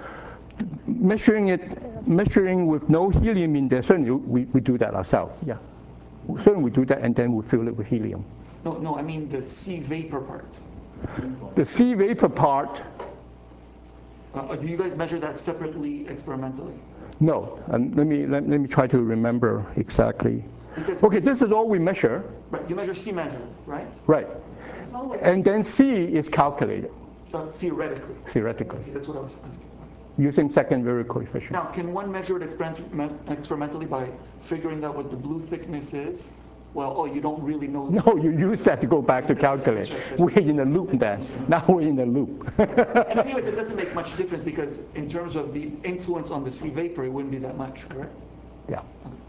Speaker 1: Measuring with no helium in there, certainly we do that ourselves, yeah. Certainly we do that and then we fill it with helium.
Speaker 8: No, I mean the C vapor part.
Speaker 1: The C vapor part,
Speaker 8: Do you guys measure that separately experimentally?
Speaker 1: no. Let me try to remember exactly.
Speaker 8: Because
Speaker 1: Okay, this is all we measure.
Speaker 8: right, you measure C measure, right?
Speaker 1: Right.
Speaker 6: It's always
Speaker 1: And then C is calculated,
Speaker 8: Theoretically.
Speaker 1: theoretically,
Speaker 8: Okay, that's what I was asking.
Speaker 1: using second virial coefficient.
Speaker 8: Now, can one measure it experimentally by figuring out what the blue thickness is? Well, you don't really know.
Speaker 1: No, you use that to go back to calculate. We're in a loop then. Now we're in a loop.
Speaker 8: And anyways, it doesn't make much difference because in terms of the influence on the C vapor, it wouldn't be that much, correct?
Speaker 1: Yeah.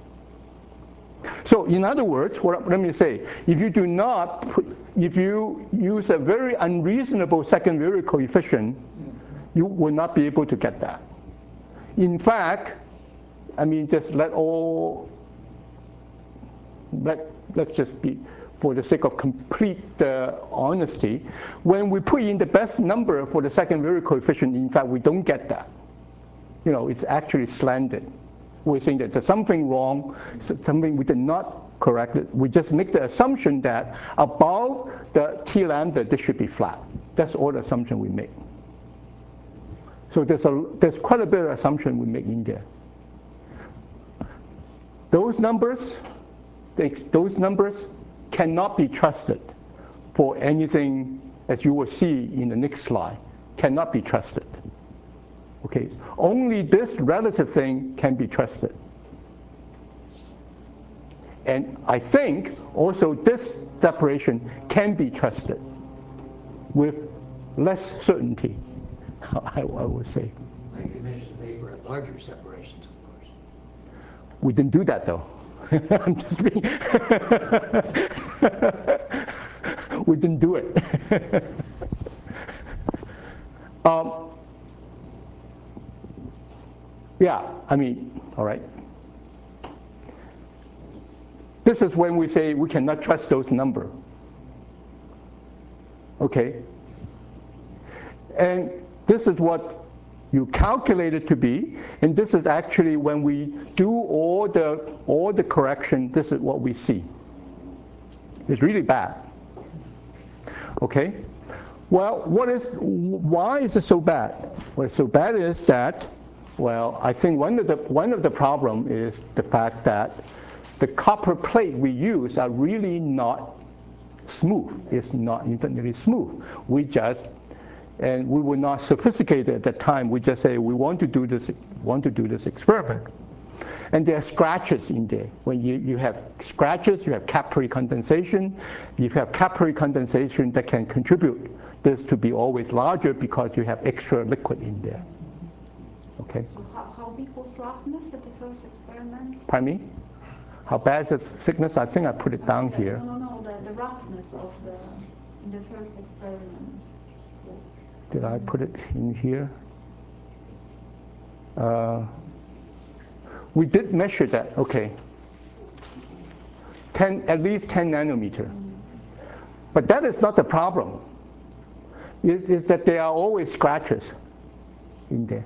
Speaker 1: So in other words, let me say, if you use a very unreasonable second virial coefficient, you will not be able to get that. In fact, I mean, let's just be, for the sake of complete honesty, when we put in the best number for the second virial coefficient, in fact, we don't get that. You know, it's actually slanted. We're saying that there's something wrong, something we did not correct it. We just make the assumption that above the T lambda, this should be flat. That's all the assumption we make. So there's quite a bit of assumption we make in there. Those numbers cannot be trusted for anything, as you will see in the next slide, cannot be trusted. Okay, only this relative thing can be trusted. And I think also this separation can be trusted with less certainty, I would say.
Speaker 9: Like you mentioned, vapor at larger separations, of course.
Speaker 1: We didn't do that though. I'm just being we didn't do it. Yeah, I mean, all right. This is when we say we cannot trust those numbers. Okay? And this is what you calculate it to be, and this is actually when we do all the correction, this is what we see. It's really bad. Okay? Well, why is it so bad? What's so bad is that, well, I think one of the problem is the fact that the copper plate we use are really not smooth. It's not infinitely smooth. And we were not sophisticated at that time. We just say we want to do this experiment. And there are scratches in there. When you have scratches, you have capillary condensation. If you have capillary condensation, that can contribute this to be always larger because you have extra liquid in there. Okay.
Speaker 6: So how big was roughness at the first experiment?
Speaker 1: Pardon me? How bad is the thickness? I think I put it down here.
Speaker 6: No, the roughness of in the first experiment.
Speaker 1: Did I put it in here? We did measure that, okay. At least 10 nanometer. But that is not the problem. It is that there are always scratches in there.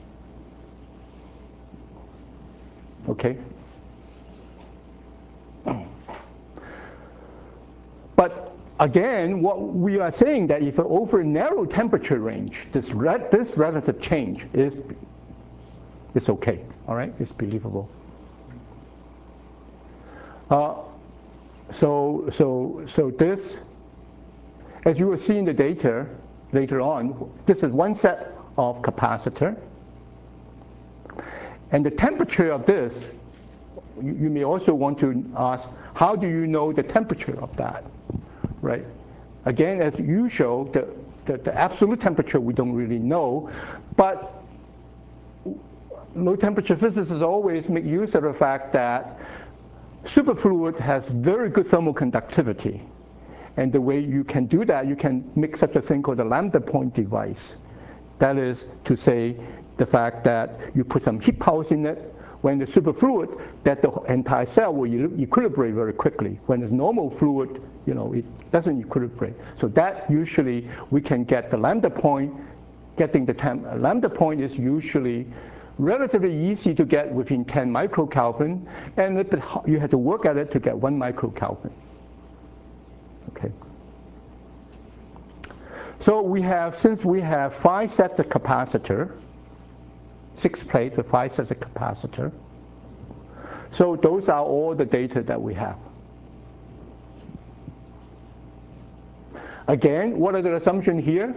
Speaker 1: Okay? But again, what we are saying that if over a narrow temperature range, this relative change is okay, all right? It's believable. So this, as you will see in the data later on, this is one set of capacitor. And the temperature of this, you may also want to ask, how do you know the temperature of that, right? Again, as usual, the absolute temperature we don't really know, but low temperature physicists always make use of the fact that superfluid has very good thermal conductivity. And the way you can do that, you can make such a thing called a lambda point device. That is to say, the fact that you put some heat pulse in it, when the superfluid, that the entire cell will equilibrate very quickly. When it's normal fluid, it doesn't equilibrate. So that usually we can get the lambda point. Getting the lambda point is usually relatively easy to get within 10 microkelvin, and you have to work at it to get 1 microkelvin. Okay. So since we have 5 sets of capacitor, 6 plates with 5 sets of capacitor. So those are all the data that we have. Again, what are the assumptions here?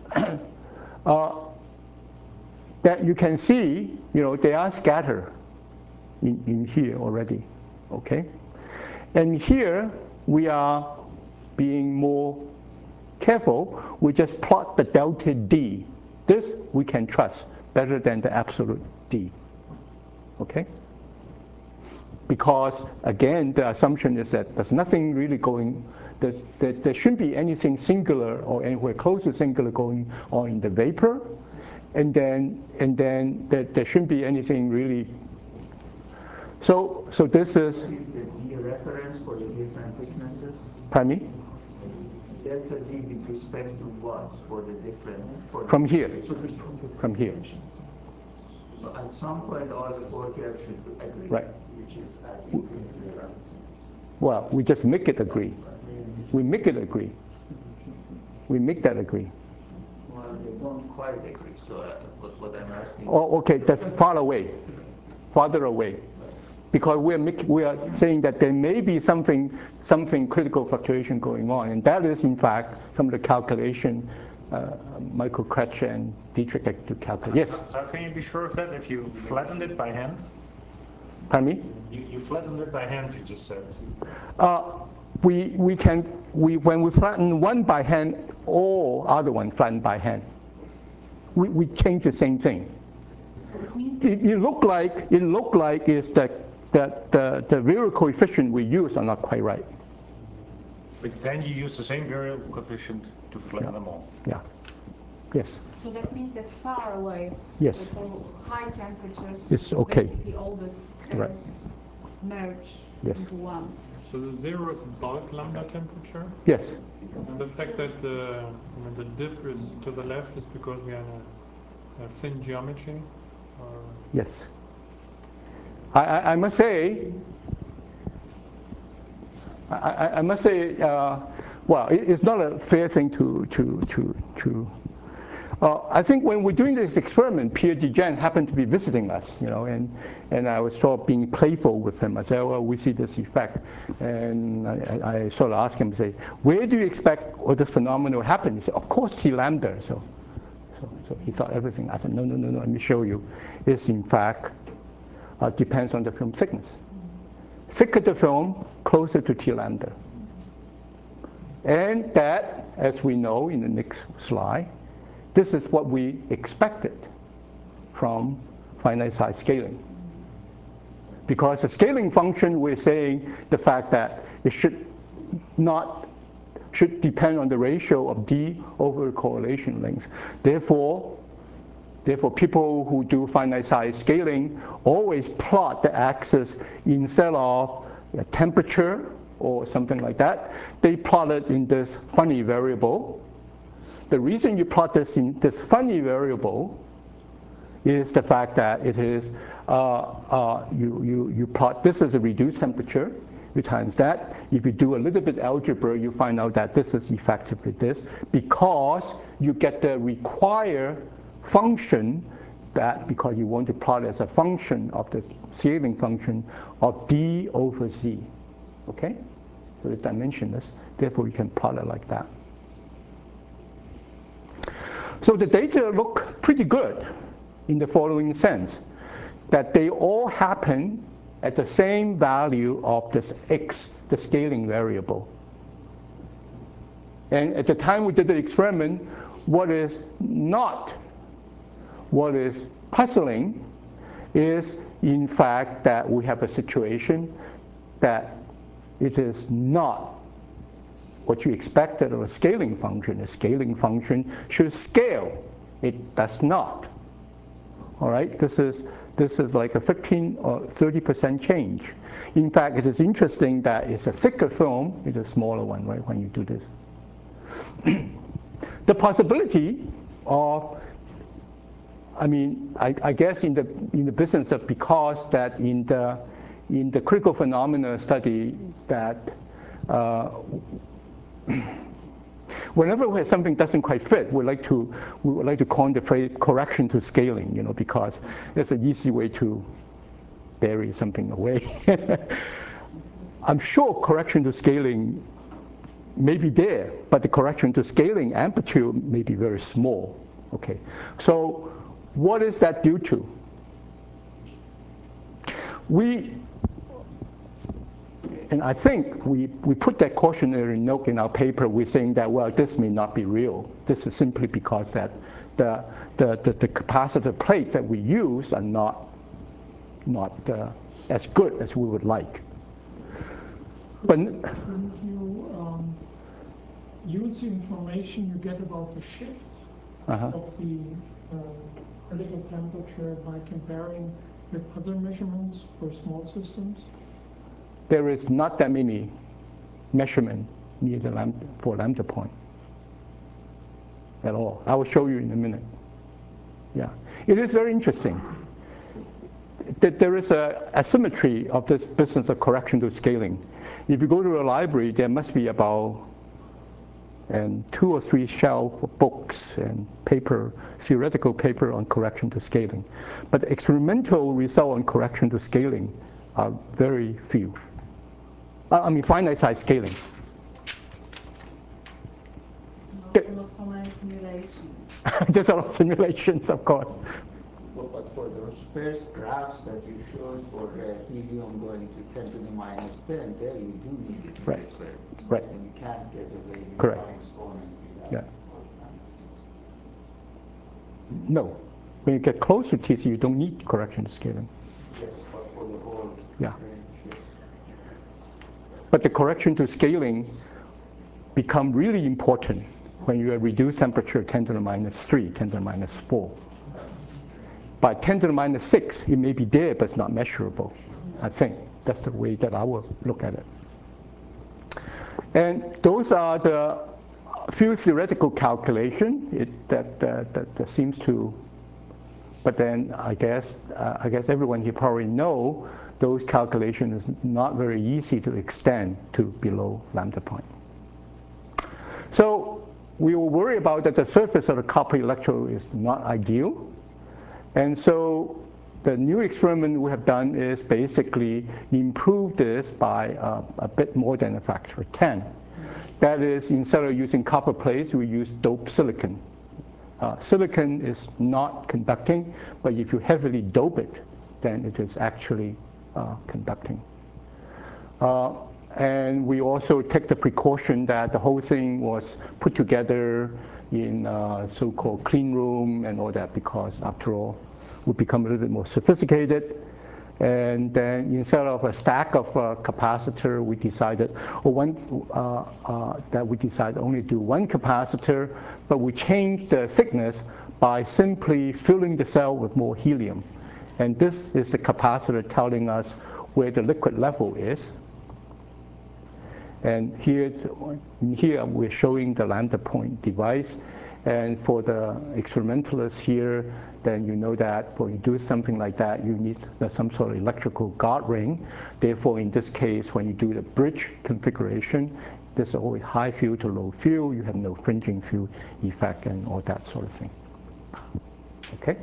Speaker 1: That you can see, they are scattered in here already, okay? And here we are being more careful. We just plot the delta D. This we can trust better than the absolute D, okay? Because again, the assumption is that there's nothing really going, there shouldn't be anything singular or anywhere close to singular going on in the vapor. And then there shouldn't be anything really. So this is.
Speaker 3: Is the D reference for the different thicknesses?
Speaker 1: Pardon me?
Speaker 3: Delta D with respect to what for the different?
Speaker 1: From here. From here.
Speaker 3: So at some point, all the 4 curves should agree.
Speaker 1: Right.
Speaker 3: Which is at infinity, right?
Speaker 1: Well, we just make it agree. We make it agree. We make that agree.
Speaker 3: Well, they don't quite agree. So what I'm asking.
Speaker 1: Oh, okay. That's far away, farther away, because we are saying that there may be something critical fluctuation going on, and that is in fact some of the calculation Michael Kretsch and Dietrich had to calculate. Yes.
Speaker 7: How can you be sure of that if you flattened it by hand?
Speaker 1: Pardon me?
Speaker 7: You flattened it by hand, you just said.
Speaker 1: When we flatten one by hand, all other one flattened by hand. We change the same thing. It look like is that the variable coefficient we use are not quite right.
Speaker 7: But then you use the same variable coefficient to flatten them all.
Speaker 1: Yeah. Yes.
Speaker 6: So that means that far away,
Speaker 1: yes,
Speaker 6: for high temperatures,
Speaker 1: it's okay.
Speaker 6: basically all the scales merge into one.
Speaker 10: So the 0 is bulk lambda temperature?
Speaker 1: Yes.
Speaker 10: And the fact that the dip is to the left is because we are in a thin geometry? Or?
Speaker 1: Yes. I must say, well, it's not a fair thing to I think when we're doing this experiment, Pierre Dijen happened to be visiting us, and I was sort of being playful with him. I said, well, we see this effect. And I sort of asked him, say, where do you expect all this phenomenon will happen? He said, of course, T lambda. So he thought everything. I said, no, let me show you. It's in fact depends on the film thickness. Thicker the film, closer to T lambda. And that, as we know in the next slide, this is what we expected from finite size scaling. Because the scaling function, we're saying the fact that it should depend on the ratio of D over correlation length. Therefore, people who do finite size scaling always plot the axis instead of a temperature or something like that. They plot it in this funny variable. The reason you plot this in this funny variable is the fact that it is you plot this as a reduced temperature. You times that. If you do a little bit algebra, you find out that this is effectively this because you get the required function that because you want to plot as a function of the scaling function of D over Z. Okay? So it's dimensionless. Therefore, you can plot it like that. So the data look pretty good in the following sense, that they all happen at the same value of this x, the scaling variable. And at the time we did the experiment, what is puzzling is in fact that we have a situation that it is not what you expected of a scaling function. A scaling function should scale. It does not. All right, this is like a 15 or 30% change. In fact, it is interesting that it's a thicker film, it's a smaller one, right, when you do this. The possibility of, I mean, I guess in the business of, because that in the critical phenomena study that whenever something doesn't quite fit, we would like to coin the phrase correction to scaling, you know, because it's an easy way to bury something away. I'm sure correction to scaling may be there, but the correction to scaling amplitude may be very small. Okay, so what is that due to? And I think we put that cautionary note in our paper. We're saying that, well, this may not be real. This is simply because that the capacitor plate that we use are not as good as we would like. But
Speaker 11: couldn't you use the information you get about the shift of the critical temperature by comparing with other measurements for small systems?
Speaker 1: There is not that many measurements near the lambda point at all. I will show you in a minute. Yeah, it is very interesting that there is a asymmetry of this business of correction to scaling. If you go to a library, there must be about 2 or 3 shelf of books and paper, theoretical paper on correction to scaling. But the experimental result on correction to scaling are very few. I mean, finite size scaling.
Speaker 6: Not so many simulations.
Speaker 1: There's a lot of simulations, of course.
Speaker 5: But for those first graphs that you showed for helium going to 10 to the minus 10, there you do need to do experiments.
Speaker 1: Right.
Speaker 5: And you can't get a very
Speaker 1: Correct.
Speaker 5: exponent without.
Speaker 1: Yeah. No. When you get close to TC, you don't need correction to scaling.
Speaker 5: Yes, but for the whole
Speaker 1: Yeah.
Speaker 5: range, yes.
Speaker 1: But the correction to scaling become really important when you reduce temperature 10 to the minus 3, 10 to the minus 4. By 10 to the minus 6, it may be there, but it's not measurable. I think that's the way that I will look at it. And those are the few theoretical calculations that seems to. But then I guess everyone here probably know those calculations is not very easy to extend to below lambda point. So we will worry about that the surface of the copper electrode is not ideal. And so the new experiment we have done is basically improve this by a bit more than a factor of 10. That is, instead of using copper plates, we use doped silicon. Silicon is not conducting, but if you heavily dope it, then it is actually conducting. And we also take the precaution that the whole thing was put together in so-called clean room and all that, because after all, we become a little bit more sophisticated. And then instead of a stack of capacitor, we decided, that we decided only do one capacitor, but we changed the thickness by simply filling the cell with more helium. And this is the capacitor telling us where the liquid level is. And here we're showing the lambda point device. And for the experimentalists here, then you know that when you do something like that, you need some sort of electrical guard ring. Therefore, in this case, when you do the bridge configuration, there's always high field to low field. You have no fringing field effect and all that sort of thing. Okay?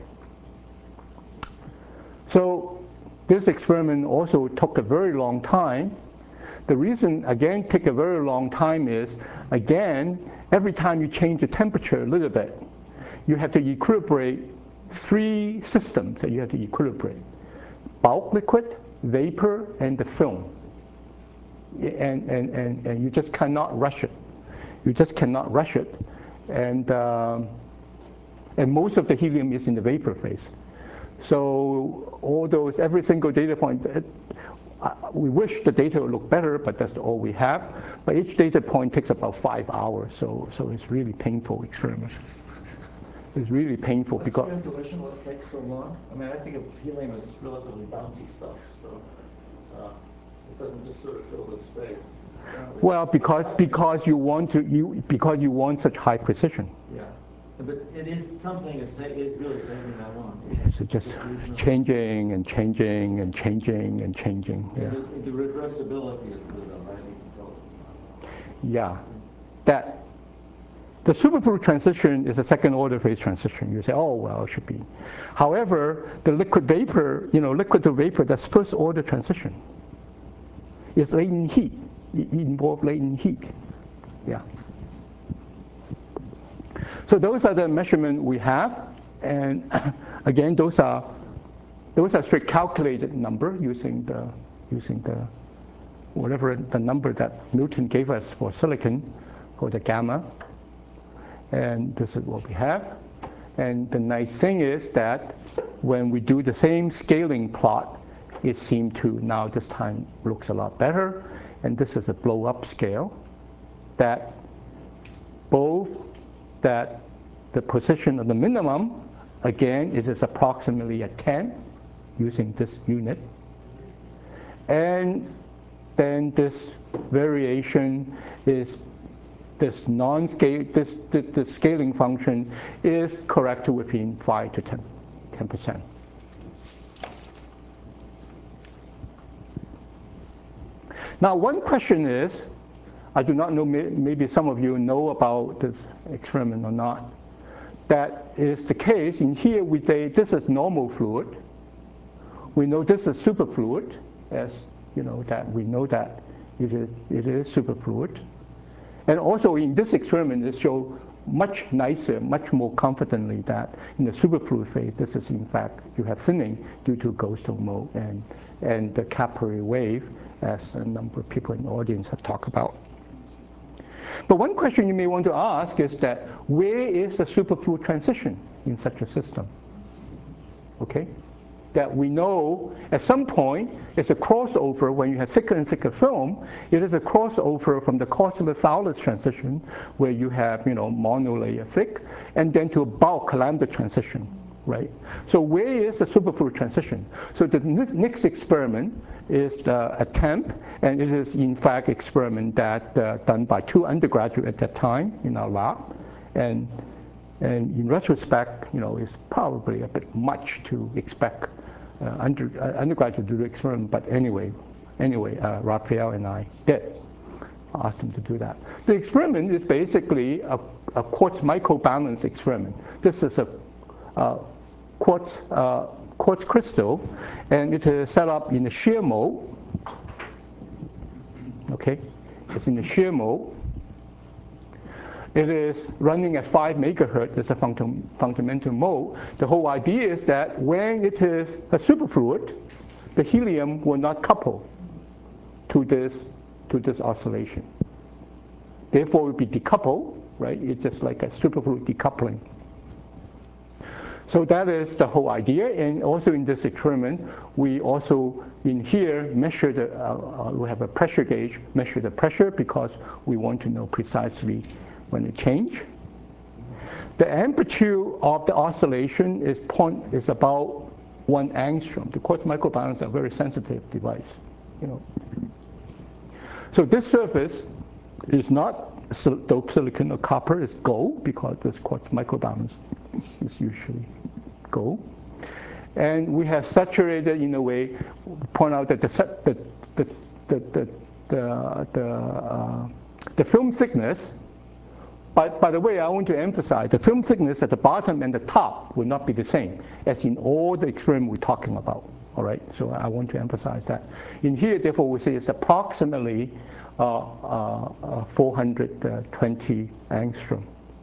Speaker 1: So this experiment also took a very long time. The reason, again, take a very long time is, again, every time you change the temperature a little bit, you have to equilibrate 3 systems that you have to equilibrate: bulk liquid, vapor, and the film. And you just cannot rush it. You just cannot rush it. And most of the helium is in the vapor phase. So all those, every single data point, we wish the data would look better, but that's all we have. But each data point takes about 5 hours, so it's really painful experiment. It's really painful because.
Speaker 3: What's your intuition? What takes so long? I mean, I think of helium as relatively bouncy stuff, so it doesn't just sort of fill the space.
Speaker 1: Well, because you want such high precision.
Speaker 3: Yeah, but it is something. It's really taking that long.
Speaker 1: Yes, it's just changing and changing and changing and changing.
Speaker 3: Yeah. The reversibility is good, though, right? You can go.
Speaker 1: Yeah, that the superfluid transition is a second order phase transition. You say, oh well, it should be. However, the liquid vapor, liquid to vapor, that's first order transition. It's latent heat. It involves latent heat. Yeah. So those are the measurements we have, and again, those are straight calculated number using the whatever the number that Newton gave us for silicon for the gamma, and this is what we have. And the nice thing is that when we do the same scaling plot, it seemed to now this time looks a lot better. And this is a blow up scale that both that the position of the minimum, again, it is approximately at 10 using this unit. And then this variation is this non-scale, the scaling function is corrected within 5 to 10%. Now, one question is, I do not know, maybe some of you know about this experiment or not. That is the case. In here, we say this is normal fluid. We know this is superfluid, as that we know that it is superfluid. And also in this experiment, it shows much nicer, much more confidently that in the superfluid phase, this is in fact, you have thinning due to Goldstone mode and the capillary wave, as a number of people in the audience have talked about. But one question you may want to ask is that where is the superfluid transition in such a system? Okay? That we know at some point it's a crossover when you have thicker and thicker film. It is a crossover from the Corselet-Thouless transition where you have monolayer thick, and then to a bulk lambda transition, right? So where is the superfluid transition? So the next experiment is the attempt, and it is in fact experiment that done by 2 undergraduates at that time in our lab, and in retrospect, it's probably a bit much to expect undergraduate to do the experiment, but anyway, Raphael and I did ask them to do that. The experiment is basically a quartz microbalance experiment. This is a quartz crystal, and it is set up in the shear mode. Okay, it's in the shear mode. It is running at 5 megahertz. It's a fundamental mode. The whole idea is that when it is a superfluid, the helium will not couple to this oscillation. Therefore, it will be decoupled, right? It's just like a superfluid decoupling. So that is the whole idea. And also in this experiment, we also in here measure we have a pressure gauge, measure the pressure because we want to know precisely when it changes. The amplitude of the oscillation is about 1 angstrom. The quartz microbalance is a very sensitive device, So this surface is not doped silicon or copper, it's gold because this quartz microbalance is usually gold. And we have saturated in a way, point out that the film thickness. But by the way, I want to emphasize the film thickness at the bottom and the top will not be the same as in all the experiments we're talking about. All right, so I want to emphasize that. In here, therefore, we say it's approximately 420 angstrom.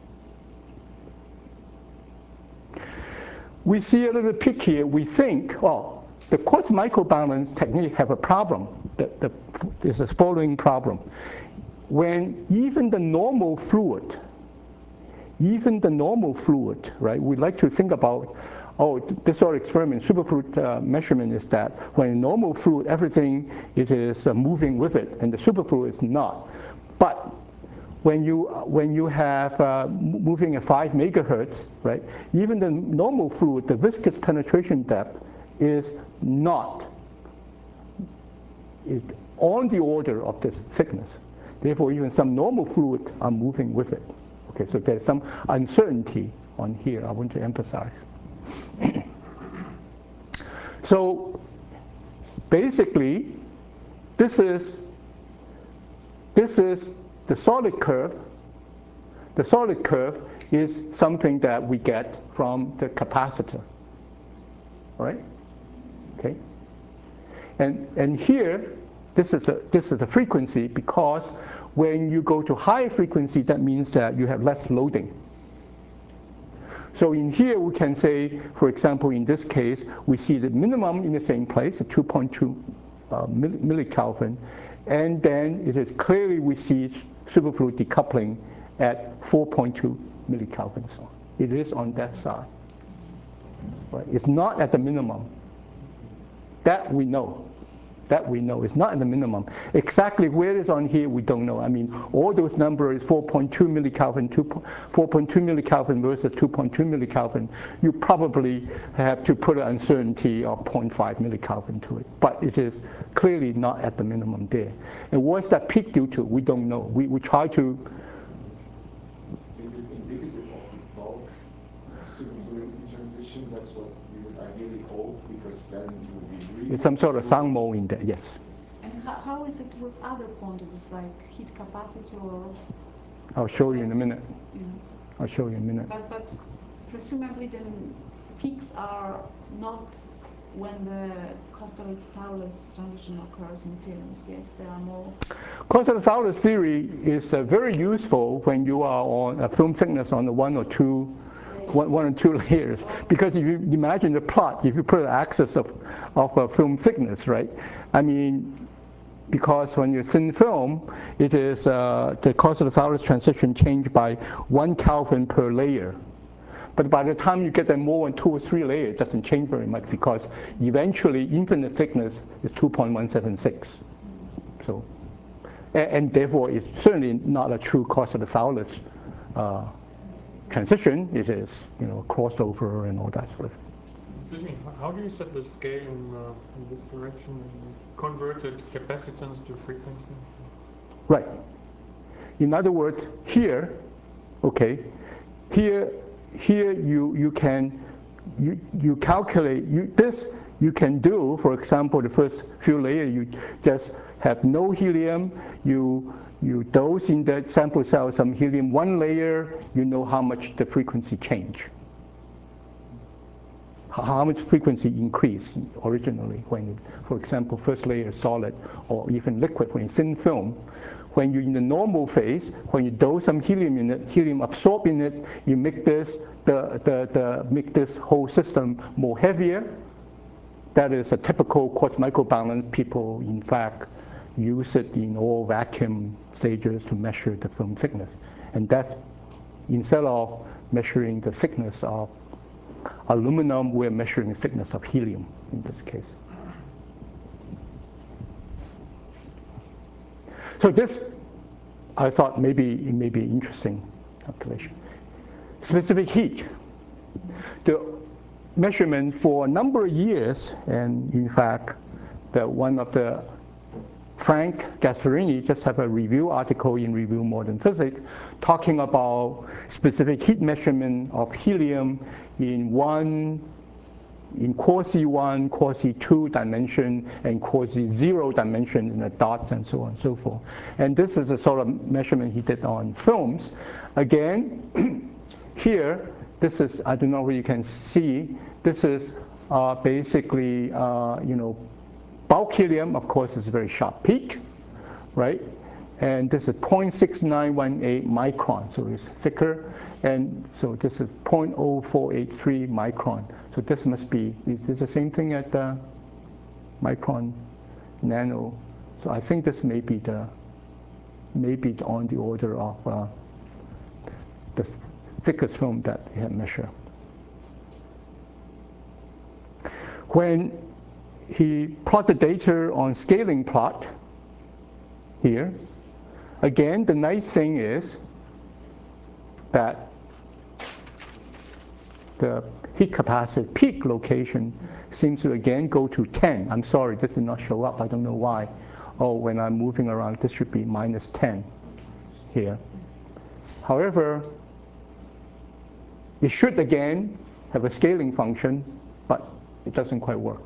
Speaker 1: We see a little peak here. We think, the quartz microbalance technique have a problem. There's a following problem. When even the normal fluid, right, we like to think about oh, this sort of experiment, superfluid measurement is that when in normal fluid, everything it is moving with it, and the superfluid is not. But when you have moving at 5 megahertz, right? Even the normal fluid, the viscous penetration depth is not on the order of this thickness. Therefore, even some normal fluid are moving with it. Okay, so there's some uncertainty on here. I want to emphasize. So basically, this is the solid curve. The solid curve is something that we get from the capacitor. All right? Okay. And here, this is a frequency, because when you go to higher frequency, that means that you have less loading. So in here, we can say, for example, in this case, we see the minimum in the same place, at 2.2 millikelvin, and then it is clearly we see superfluid decoupling at 4.2 millikelvin. So it is on that side. Right? It's not at the minimum. That we know. That we know. It's not at the minimum. Exactly where it is on here, we don't know. I mean, all those numbers, 4.2 millikelvin, 4.2 millikelvin versus 2.2 millikelvin, you probably have to put an uncertainty of 0.5 millikelvin to it. But it is clearly not at the minimum there. And what's that peak due to? We don't know. We try to...
Speaker 2: Is it indicative of the bulk superfluidity transition? That's what we would ideally hope, because then it would be really...
Speaker 1: It's some sort of sound mole in there, yes.
Speaker 6: And how is it with other quantities like heat capacity or...
Speaker 1: I'll show you in a minute.
Speaker 6: You know.
Speaker 1: I'll show you in a minute.
Speaker 6: But presumably the peaks are not when the Kosterlitz-Thouless transition occurs in films. Yes, there are more...
Speaker 1: Kosterlitz-Thouless theory is very useful when you are on a film thickness on the one or two layers. Because if you imagine the plot, if you put an axis of a film thickness, right? I mean, because when you're thin film, it is the Kosterlitz-Thouless transition changed by 1 Kelvin per layer. But by the time you get them more than 2 or 3 layers, it doesn't change very much, because eventually infinite thickness is 2.176. So, and therefore it's certainly not a true Kosterlitz-Thouless transition. It is, you know, crossover and all that sort of thing.
Speaker 10: Excuse me, how do you set the scale in this direction and converted capacitance to frequency?
Speaker 1: Right. In other words, here, okay, here you can calculate this. You can do, for example, the first few layers, you just have no helium. You dose in the sample cell some helium 1 layer. You know how much the frequency change. How much frequency increase originally when, for example, first layer is solid or even liquid, when it's thin film. When you're in the normal phase, when you dose some helium in it, helium absorb in it, you make this make this whole system more heavier. That is a typical quartz microbalance. People, in fact, use it in all vacuum stages to measure the film thickness. And that's, instead of measuring the thickness of aluminum, we're measuring the thickness of helium in this case. So this, I thought maybe it may be interesting calculation. Specific heat. The measurement for a number of years, and in fact, one of the Frank Gasparini just have a review article in Review Modern Physics talking about specific heat measurement of helium in quasi-1, quasi-2 dimension, and quasi-0 dimension in the dots and so on and so forth. And this is a sort of measurement he did on films. Again, here, this is, I don't know where you can see, this is basically, you know, bulk helium, of course, is a very sharp peak, right? And this is 0.6918 micron, so it's thicker. And so this is 0.0483 micron. So this must be, is this the same thing at micron nano? So I think this may be maybe on the order of the thickest film that we have measured. when he plotted data on scaling plot here, again, the nice thing is that the heat capacity peak location seems to again go to 10. I'm sorry, this did not show up. I don't know why. Oh, when I'm moving around, this should be minus 10 here. However, it should again have a scaling function, but it doesn't quite work.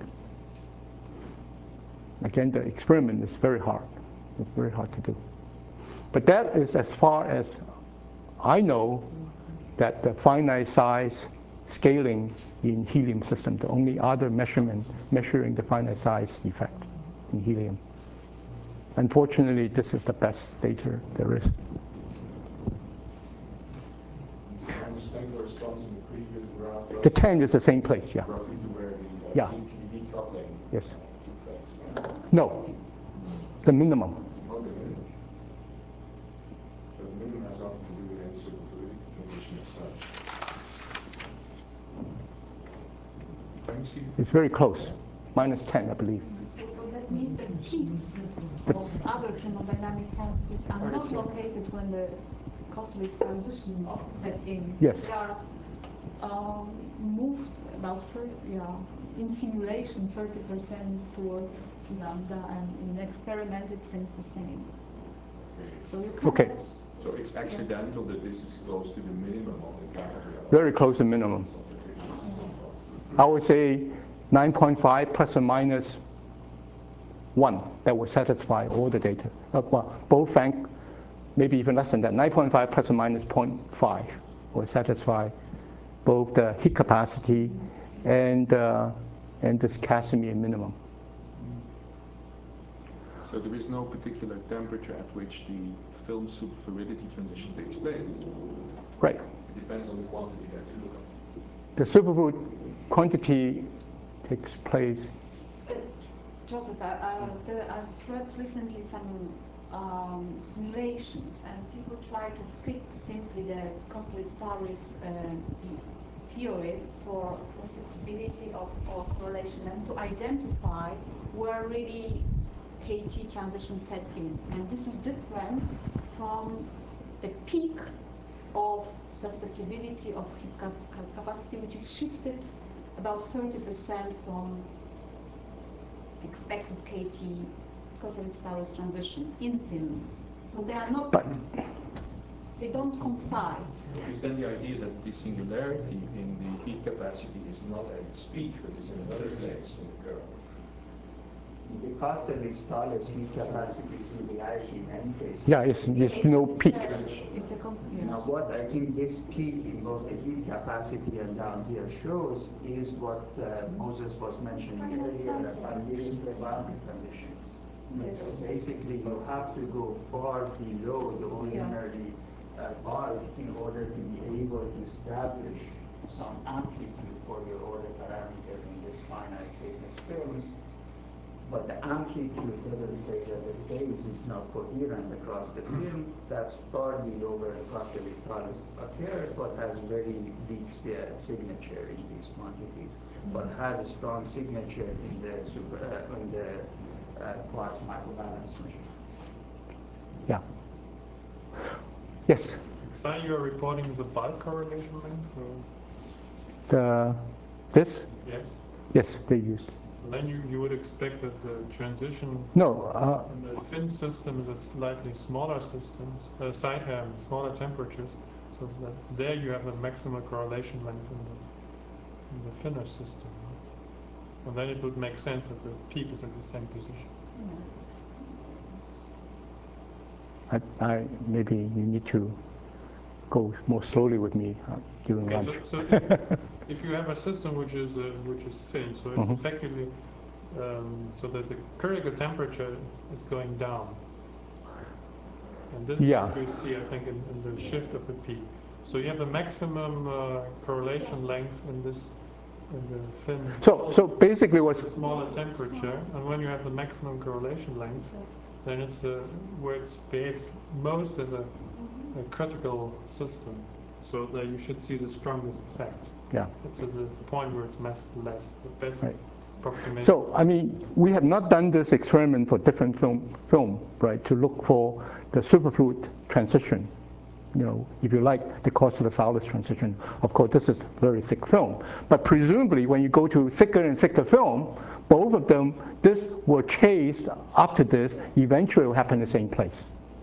Speaker 1: Again, the experiment is very hard. It's very hard to do. But that is as far as I know that the finite size scaling in helium system, the only other measurement measuring the finite size effect in helium. Unfortunately, this is the best data there is.
Speaker 2: So I understand the response in the previous graph.
Speaker 1: The 10 is the same place, yeah.
Speaker 2: Roughly to where the
Speaker 1: Yeah.
Speaker 2: decoupling
Speaker 1: Yes.
Speaker 2: took place.
Speaker 1: No, the minimum.
Speaker 2: Oh, the minimum. So the minimum has nothing to do with any superfluidity transition as such. Let me see.
Speaker 1: It's very close, minus 10, I believe.
Speaker 6: So that means the peaks of other thermodynamic quantities are not located when the Kosterlitz transition sets in.
Speaker 1: Yes.
Speaker 6: They are moved about 30, in simulation 30% towards T lambda, and in experiments it seems the same. So you cannot.
Speaker 1: Okay.
Speaker 2: So it's accidental that this is close to the minimum of the capital.
Speaker 1: Very close to minimum. I would say 9.5 plus or minus 1 that would satisfy all the data. Well, both Frank, maybe even less than that. 9.5 plus or minus 0.5 would satisfy both the heat capacity and this Casimir minimum.
Speaker 2: So there is no particular temperature at which the film superfluidity transition takes place.
Speaker 1: Right.
Speaker 2: It depends on the quantity that you look at.
Speaker 1: The superfluid quantity takes place.
Speaker 6: Joseph, I've read recently some simulations, and people try to fit simply the Kosterlitz-Tauris theory for susceptibility of correlation and to identify where really KT transition sets in. And this is different from the peak of susceptibility of heat capacity, which is shifted about 30% from expected KT Kosterlitz-Tauris transition in films. So they are not, they don't coincide.
Speaker 2: Is then the idea that the singularity in the heat capacity is not at its peak, but is in another place in the curve?
Speaker 5: The Kosterlitz-Tauris heat capacity singularity in any case.
Speaker 1: Yeah, it's no peak.
Speaker 6: It's a
Speaker 5: Now, what I think this peak in both the heat capacity and down here shows is what Moses was mentioning earlier about the boundary conditions. So basically, you have to go far below the ordinary bulk in order to be able to establish some amplitude for your order parameter in this finite thickness films. But the amplitude doesn't say that the phase is not coherent across the film. That's far below where the Kosterlitz-Tauris occurs, but has very weak signature in these quantities, but has a strong signature in the quartz microbalance measurements.
Speaker 1: Yeah. Yes.
Speaker 10: Xi, you're reporting the bulk correlation length?
Speaker 1: This?
Speaker 10: Yes.
Speaker 1: Yes, they use.
Speaker 10: Then you would expect that the transition
Speaker 1: No.
Speaker 10: in the fin system is at slightly smaller systems, smaller temperatures, so that there you have a maximum correlation length in the thinner system. And then it would make sense that the peak is at the same position.
Speaker 1: Maybe you need to go more slowly with me during lunch.
Speaker 10: So if you have a system which is thin, so it's effectively so that the critical temperature is going down, and this you see, I think, in the shift of the peak. So you have a maximum correlation length in the thin.
Speaker 1: So basically, what's
Speaker 10: smaller temperature, and when you have the maximum correlation length, then it's where it behaves most as a critical system. So that you should see the strongest effect.
Speaker 1: Yeah.
Speaker 10: It's at the point where it's mass less, the best approximation?
Speaker 1: So, I mean, we have not done this experiment for different film, right, to look for the superfluid transition. You know, if you like, the Kosterlitz-Saulos transition. Of course, this is very thick film. But presumably, when you go to thicker and thicker film, both of them, this will chase after this, eventually will happen in the same place.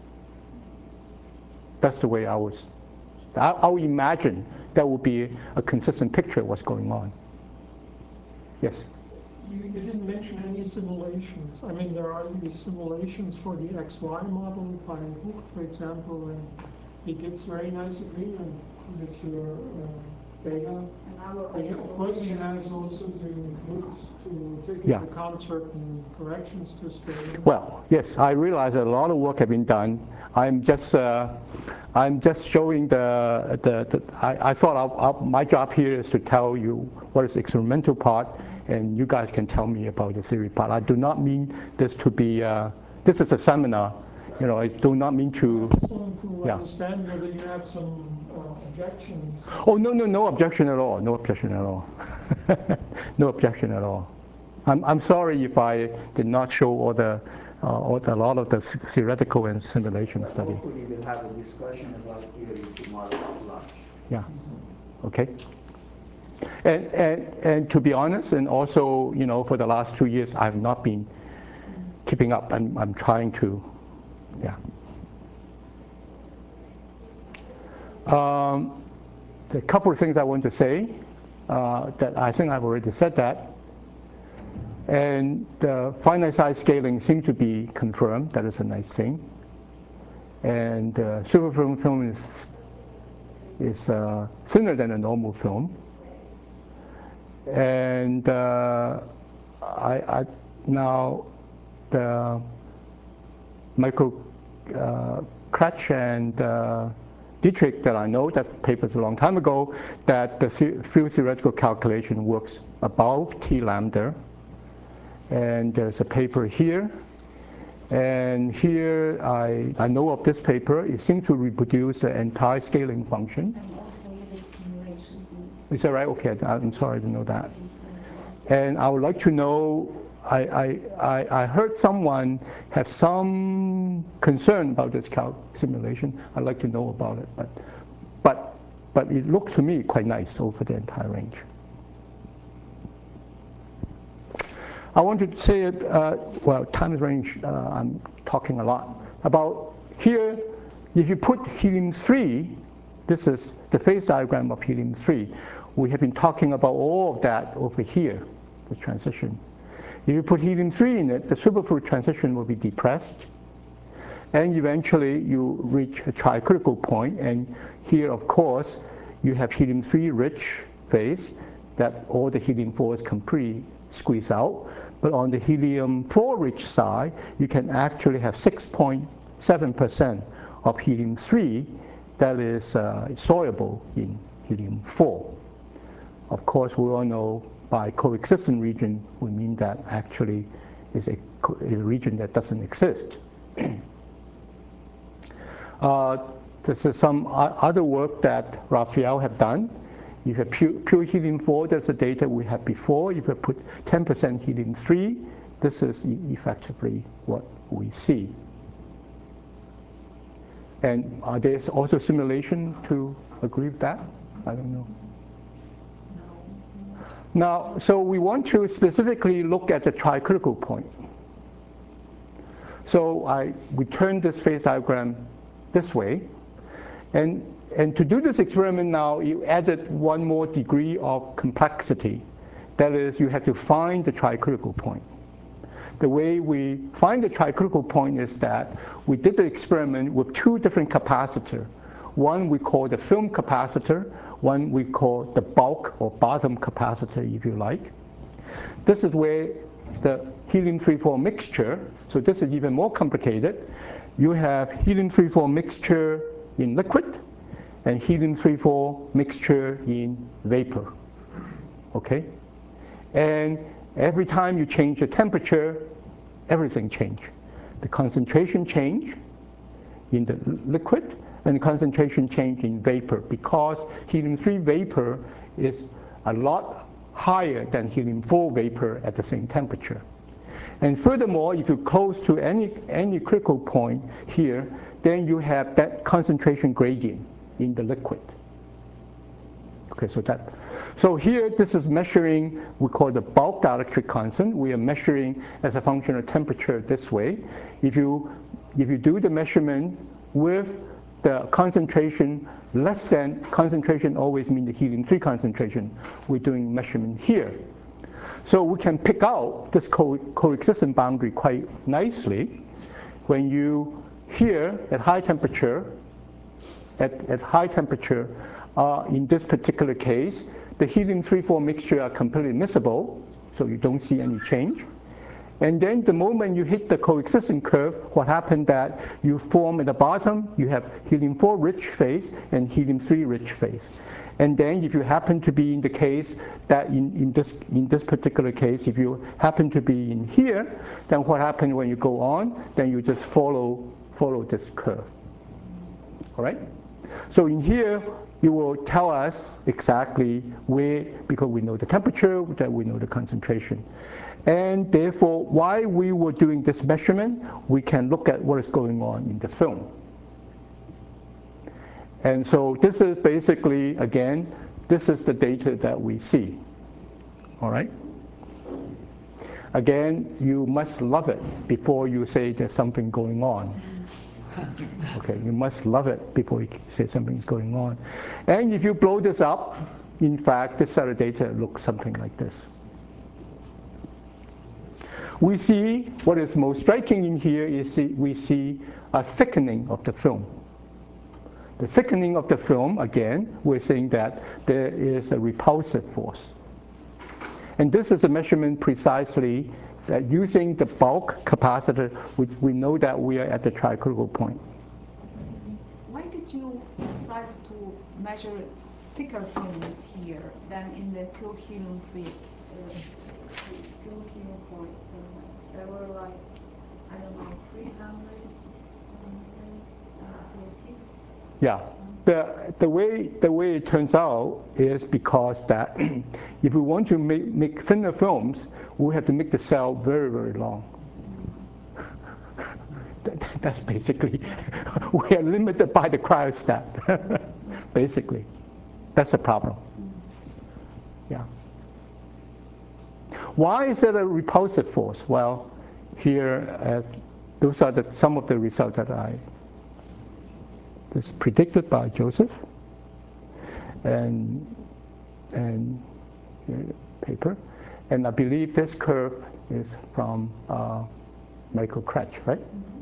Speaker 1: That's the way I would imagine that would be a consistent picture of what's going on. Yes?
Speaker 11: You didn't mention any simulations. I mean, there are these simulations for the XY model by Hook, for example, and it gets very nice agreement with your data. And of course, he has also to include, to take into account certain corrections to scale.
Speaker 1: Well, yes, I realize that a lot of work has been done. I'm just showing I thought my job here is to tell you what is the experimental part, and you guys can tell me about the theory part. I do not mean this to be, this is a seminar. You know, I do not mean to.
Speaker 11: I just want to understand whether you have some objections.
Speaker 1: Oh, no objection at all. No objection at all. No objection at all. I'm sorry if I did not show all a lot of the theoretical and simulation study.
Speaker 5: Hopefully we'll have a discussion about theory tomorrow at lunch.
Speaker 1: Yeah. Okay. And to be honest, and also, you know, for the last 2 years, I've not been keeping up. I'm trying to. Yeah. A couple of things I want to say that I think I've already said that. And the finite size scaling seems to be confirmed. That is a nice thing. And superfluid film is thinner than a normal film. And now the Michael Kretsch and Dietrich that I know, that paper a long time ago, that the field theoretical calculation works above T lambda. And there's a paper here. And here I know of this paper. It seems to reproduce the entire scaling function.
Speaker 6: And also with simulations.
Speaker 1: Is that right? Okay, I'm sorry to know that. And I would like to know, I heard someone have some concern about this simulation. I'd like to know about it, but it looked to me quite nice over the entire range. I want to say, well, time is running, I'm talking a lot. About here, if you put helium-3, this is the phase diagram of helium-3. We have been talking about all of that over here, the transition. If you put helium-3 in it, the superfluid transition will be depressed. And eventually, you reach a tricritical point. And here, of course, you have helium-3 rich phase that all the helium-4s completely squeeze out. But on the helium-4 rich side, you can actually have 6.7% of helium-3 that is soluble in helium-4. Of course, we all know by coexistent region, we mean that actually is a region that doesn't exist. This is some other work that Raphael have done. You have pure helium-4, that's the data we had before. If you put 10% helium-3, this is effectively what we see. And are there also simulation to agree with that? I don't know. Now, so we want to specifically look at the tricritical point. So we turn this phase diagram this way. And to do this experiment now, you added one more degree of complexity. That is, you have to find the tricritical point. The way we find the tricritical point is that we did the experiment with two different capacitors. One we call the film capacitor, one we call the bulk or bottom capacitor, if you like. This is where the helium-3,4 mixture, so this is even more complicated. You have helium-3,4 mixture in liquid and helium-3,4 mixture in vapor, okay? And every time you change the temperature, everything changes. The concentration change in the liquid and the concentration change in vapor, because helium-3 vapor is a lot higher than helium-4 vapor at the same temperature. And furthermore, if you close to any critical point here, then you have that concentration gradient in the liquid. Okay, so here this is measuring, we call the bulk dielectric constant. We are measuring as a function of temperature this way. If you do the measurement with the concentration less than, concentration always means the helium-3 concentration, we're doing measurement here. So we can pick out this coexistence boundary quite nicely. When you here at high temperature, at high temperature, in this particular case, the helium-3,4 mixture are completely miscible, so you don't see any change. And then the moment you hit the coexistence curve, what happened that you form at the bottom, you have helium-4 rich phase and helium-3 rich phase. And then if you happen to be in the case that in this particular case, if you happen to be in here, then what happens when you go on, then you just follow this curve. All right? So in here, you will tell us exactly where, because we know the temperature, that we know the concentration. And therefore, while we were doing this measurement, we can look at what is going on in the film. And so this is basically, again, this is the data that we see. All right? Again, you must love it before you say there's something going on. Okay, you must love it before you say something's going on. And if you blow this up, in fact, this set of data looks something like this. We see, what is most striking in here is we see a thickening of the film. The thickening of the film, again, we're saying that there is a repulsive force. And this is a measurement precisely that using the bulk capacitor, which we know that we are at the tricritical point.
Speaker 6: Why did you decide to measure thicker films here than in the pure helium-3 pure helium-4 experiments? There were like, I don't know, 300 millimeters, 6.
Speaker 1: Yeah, the way it turns out is because that if we want to make thinner films, we have to make the cell very, very long. That's basically, we are limited by the cryostat, basically. That's the problem. Yeah. Why is there a repulsive force? Well, here, those are some of the results that this predicted by Joseph, and here, paper, and I believe this curve is from Michael Kretsch, right?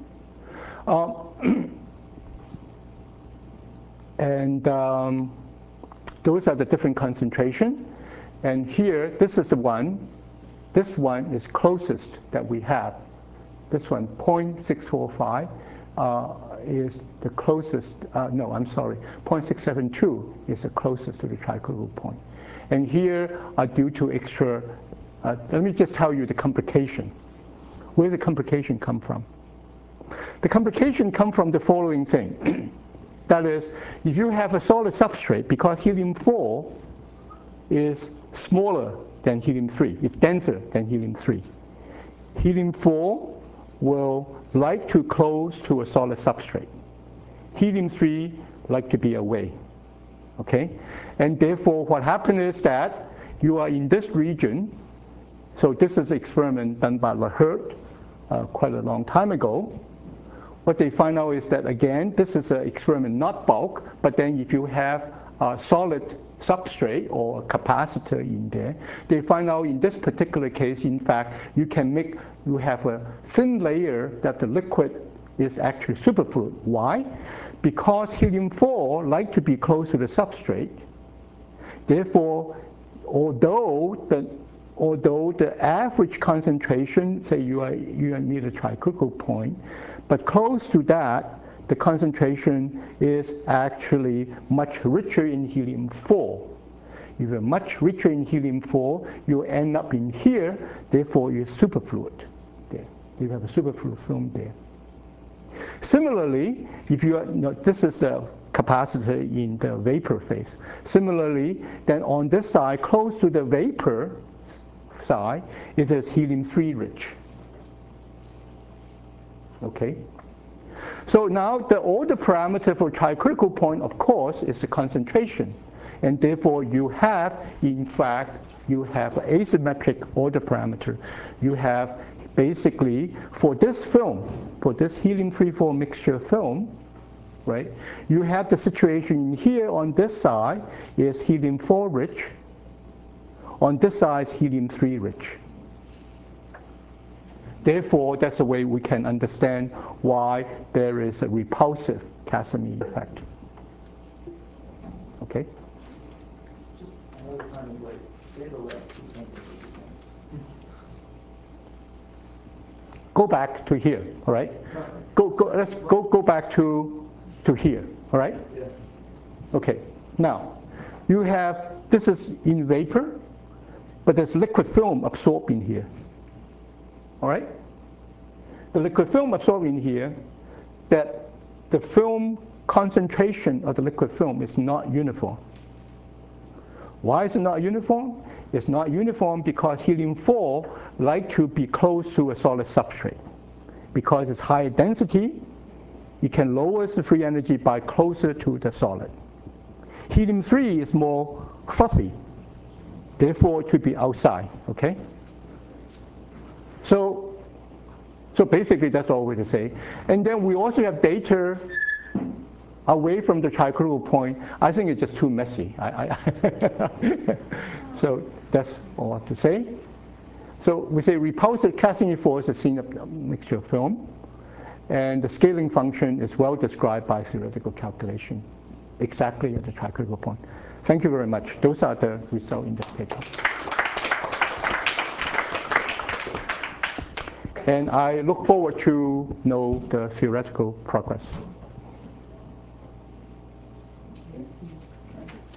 Speaker 1: And those are the different concentration, and here this is the one. This one is closest that we have. This one, 0.645. Is the closest, no, I'm sorry, 0.672 is the closest to the tricritical point. And here are due to extra, let me just tell you the complication. Where does the complication come from? The complication comes from the following thing. That is, if you have a solid substrate, because helium-4 is smaller than helium-3, it's denser than helium-3. Helium-4 will like to close to a solid substrate. Helium-3 like to be away, okay? And therefore, what happened is that you are in this region. So this is an experiment done by Lahert quite a long time ago. What they find out is that, again, this is an experiment not bulk, but then if you have a solid substrate or a capacitor in there, they find out in this particular case, in fact, you have a thin layer that the liquid is actually superfluid. Why? Because helium-4 like to be close to the substrate. Therefore, although the average concentration, say you are near the tricritical point, but close to that, the concentration is actually much richer in helium-4. If you're much richer in helium-4, you end up in here, therefore you're superfluid there. You have a superfluid film there. Similarly, if you are, this is the capacitor in the vapor phase. Similarly, then on this side, close to the vapor side, it is helium-3 rich. Okay? So now the order parameter for tricritical point, of course, is the concentration. And therefore, you have, in fact, you have asymmetric order parameter. You have basically, for this film, for this helium-3,4 mixture film, right, you have the situation here on this side is helium-4 rich. On this side is helium-3 rich. Therefore, that's the way we can understand why there is a repulsive Casimir effect. Okay?
Speaker 3: Just another time is like, say the last 2 sentences again.
Speaker 1: Go back to here, all right? Let's go back to here, all right?
Speaker 3: Yeah.
Speaker 1: Okay, now, you have, this is in vapor, but there's liquid film absorbed in here. All right? The liquid film absorbed in here, that the film concentration of the liquid film is not uniform. Why is it not uniform? It's not uniform because helium-4 like to be close to a solid substrate. Because it's higher density, it can lower the free energy by closer to the solid. Helium-3 is more fluffy, therefore it should be outside, okay? So basically that's all we're to say. And then we also have data away from the tricritical point. I think it's just too messy. So that's all I have to say. So we say repulsive Casimir force is seen in a mixture of film. And the scaling function is well described by theoretical calculation, exactly at the tricritical point. Thank you very much. Those are the results in this paper. And I look forward to know the theoretical progress.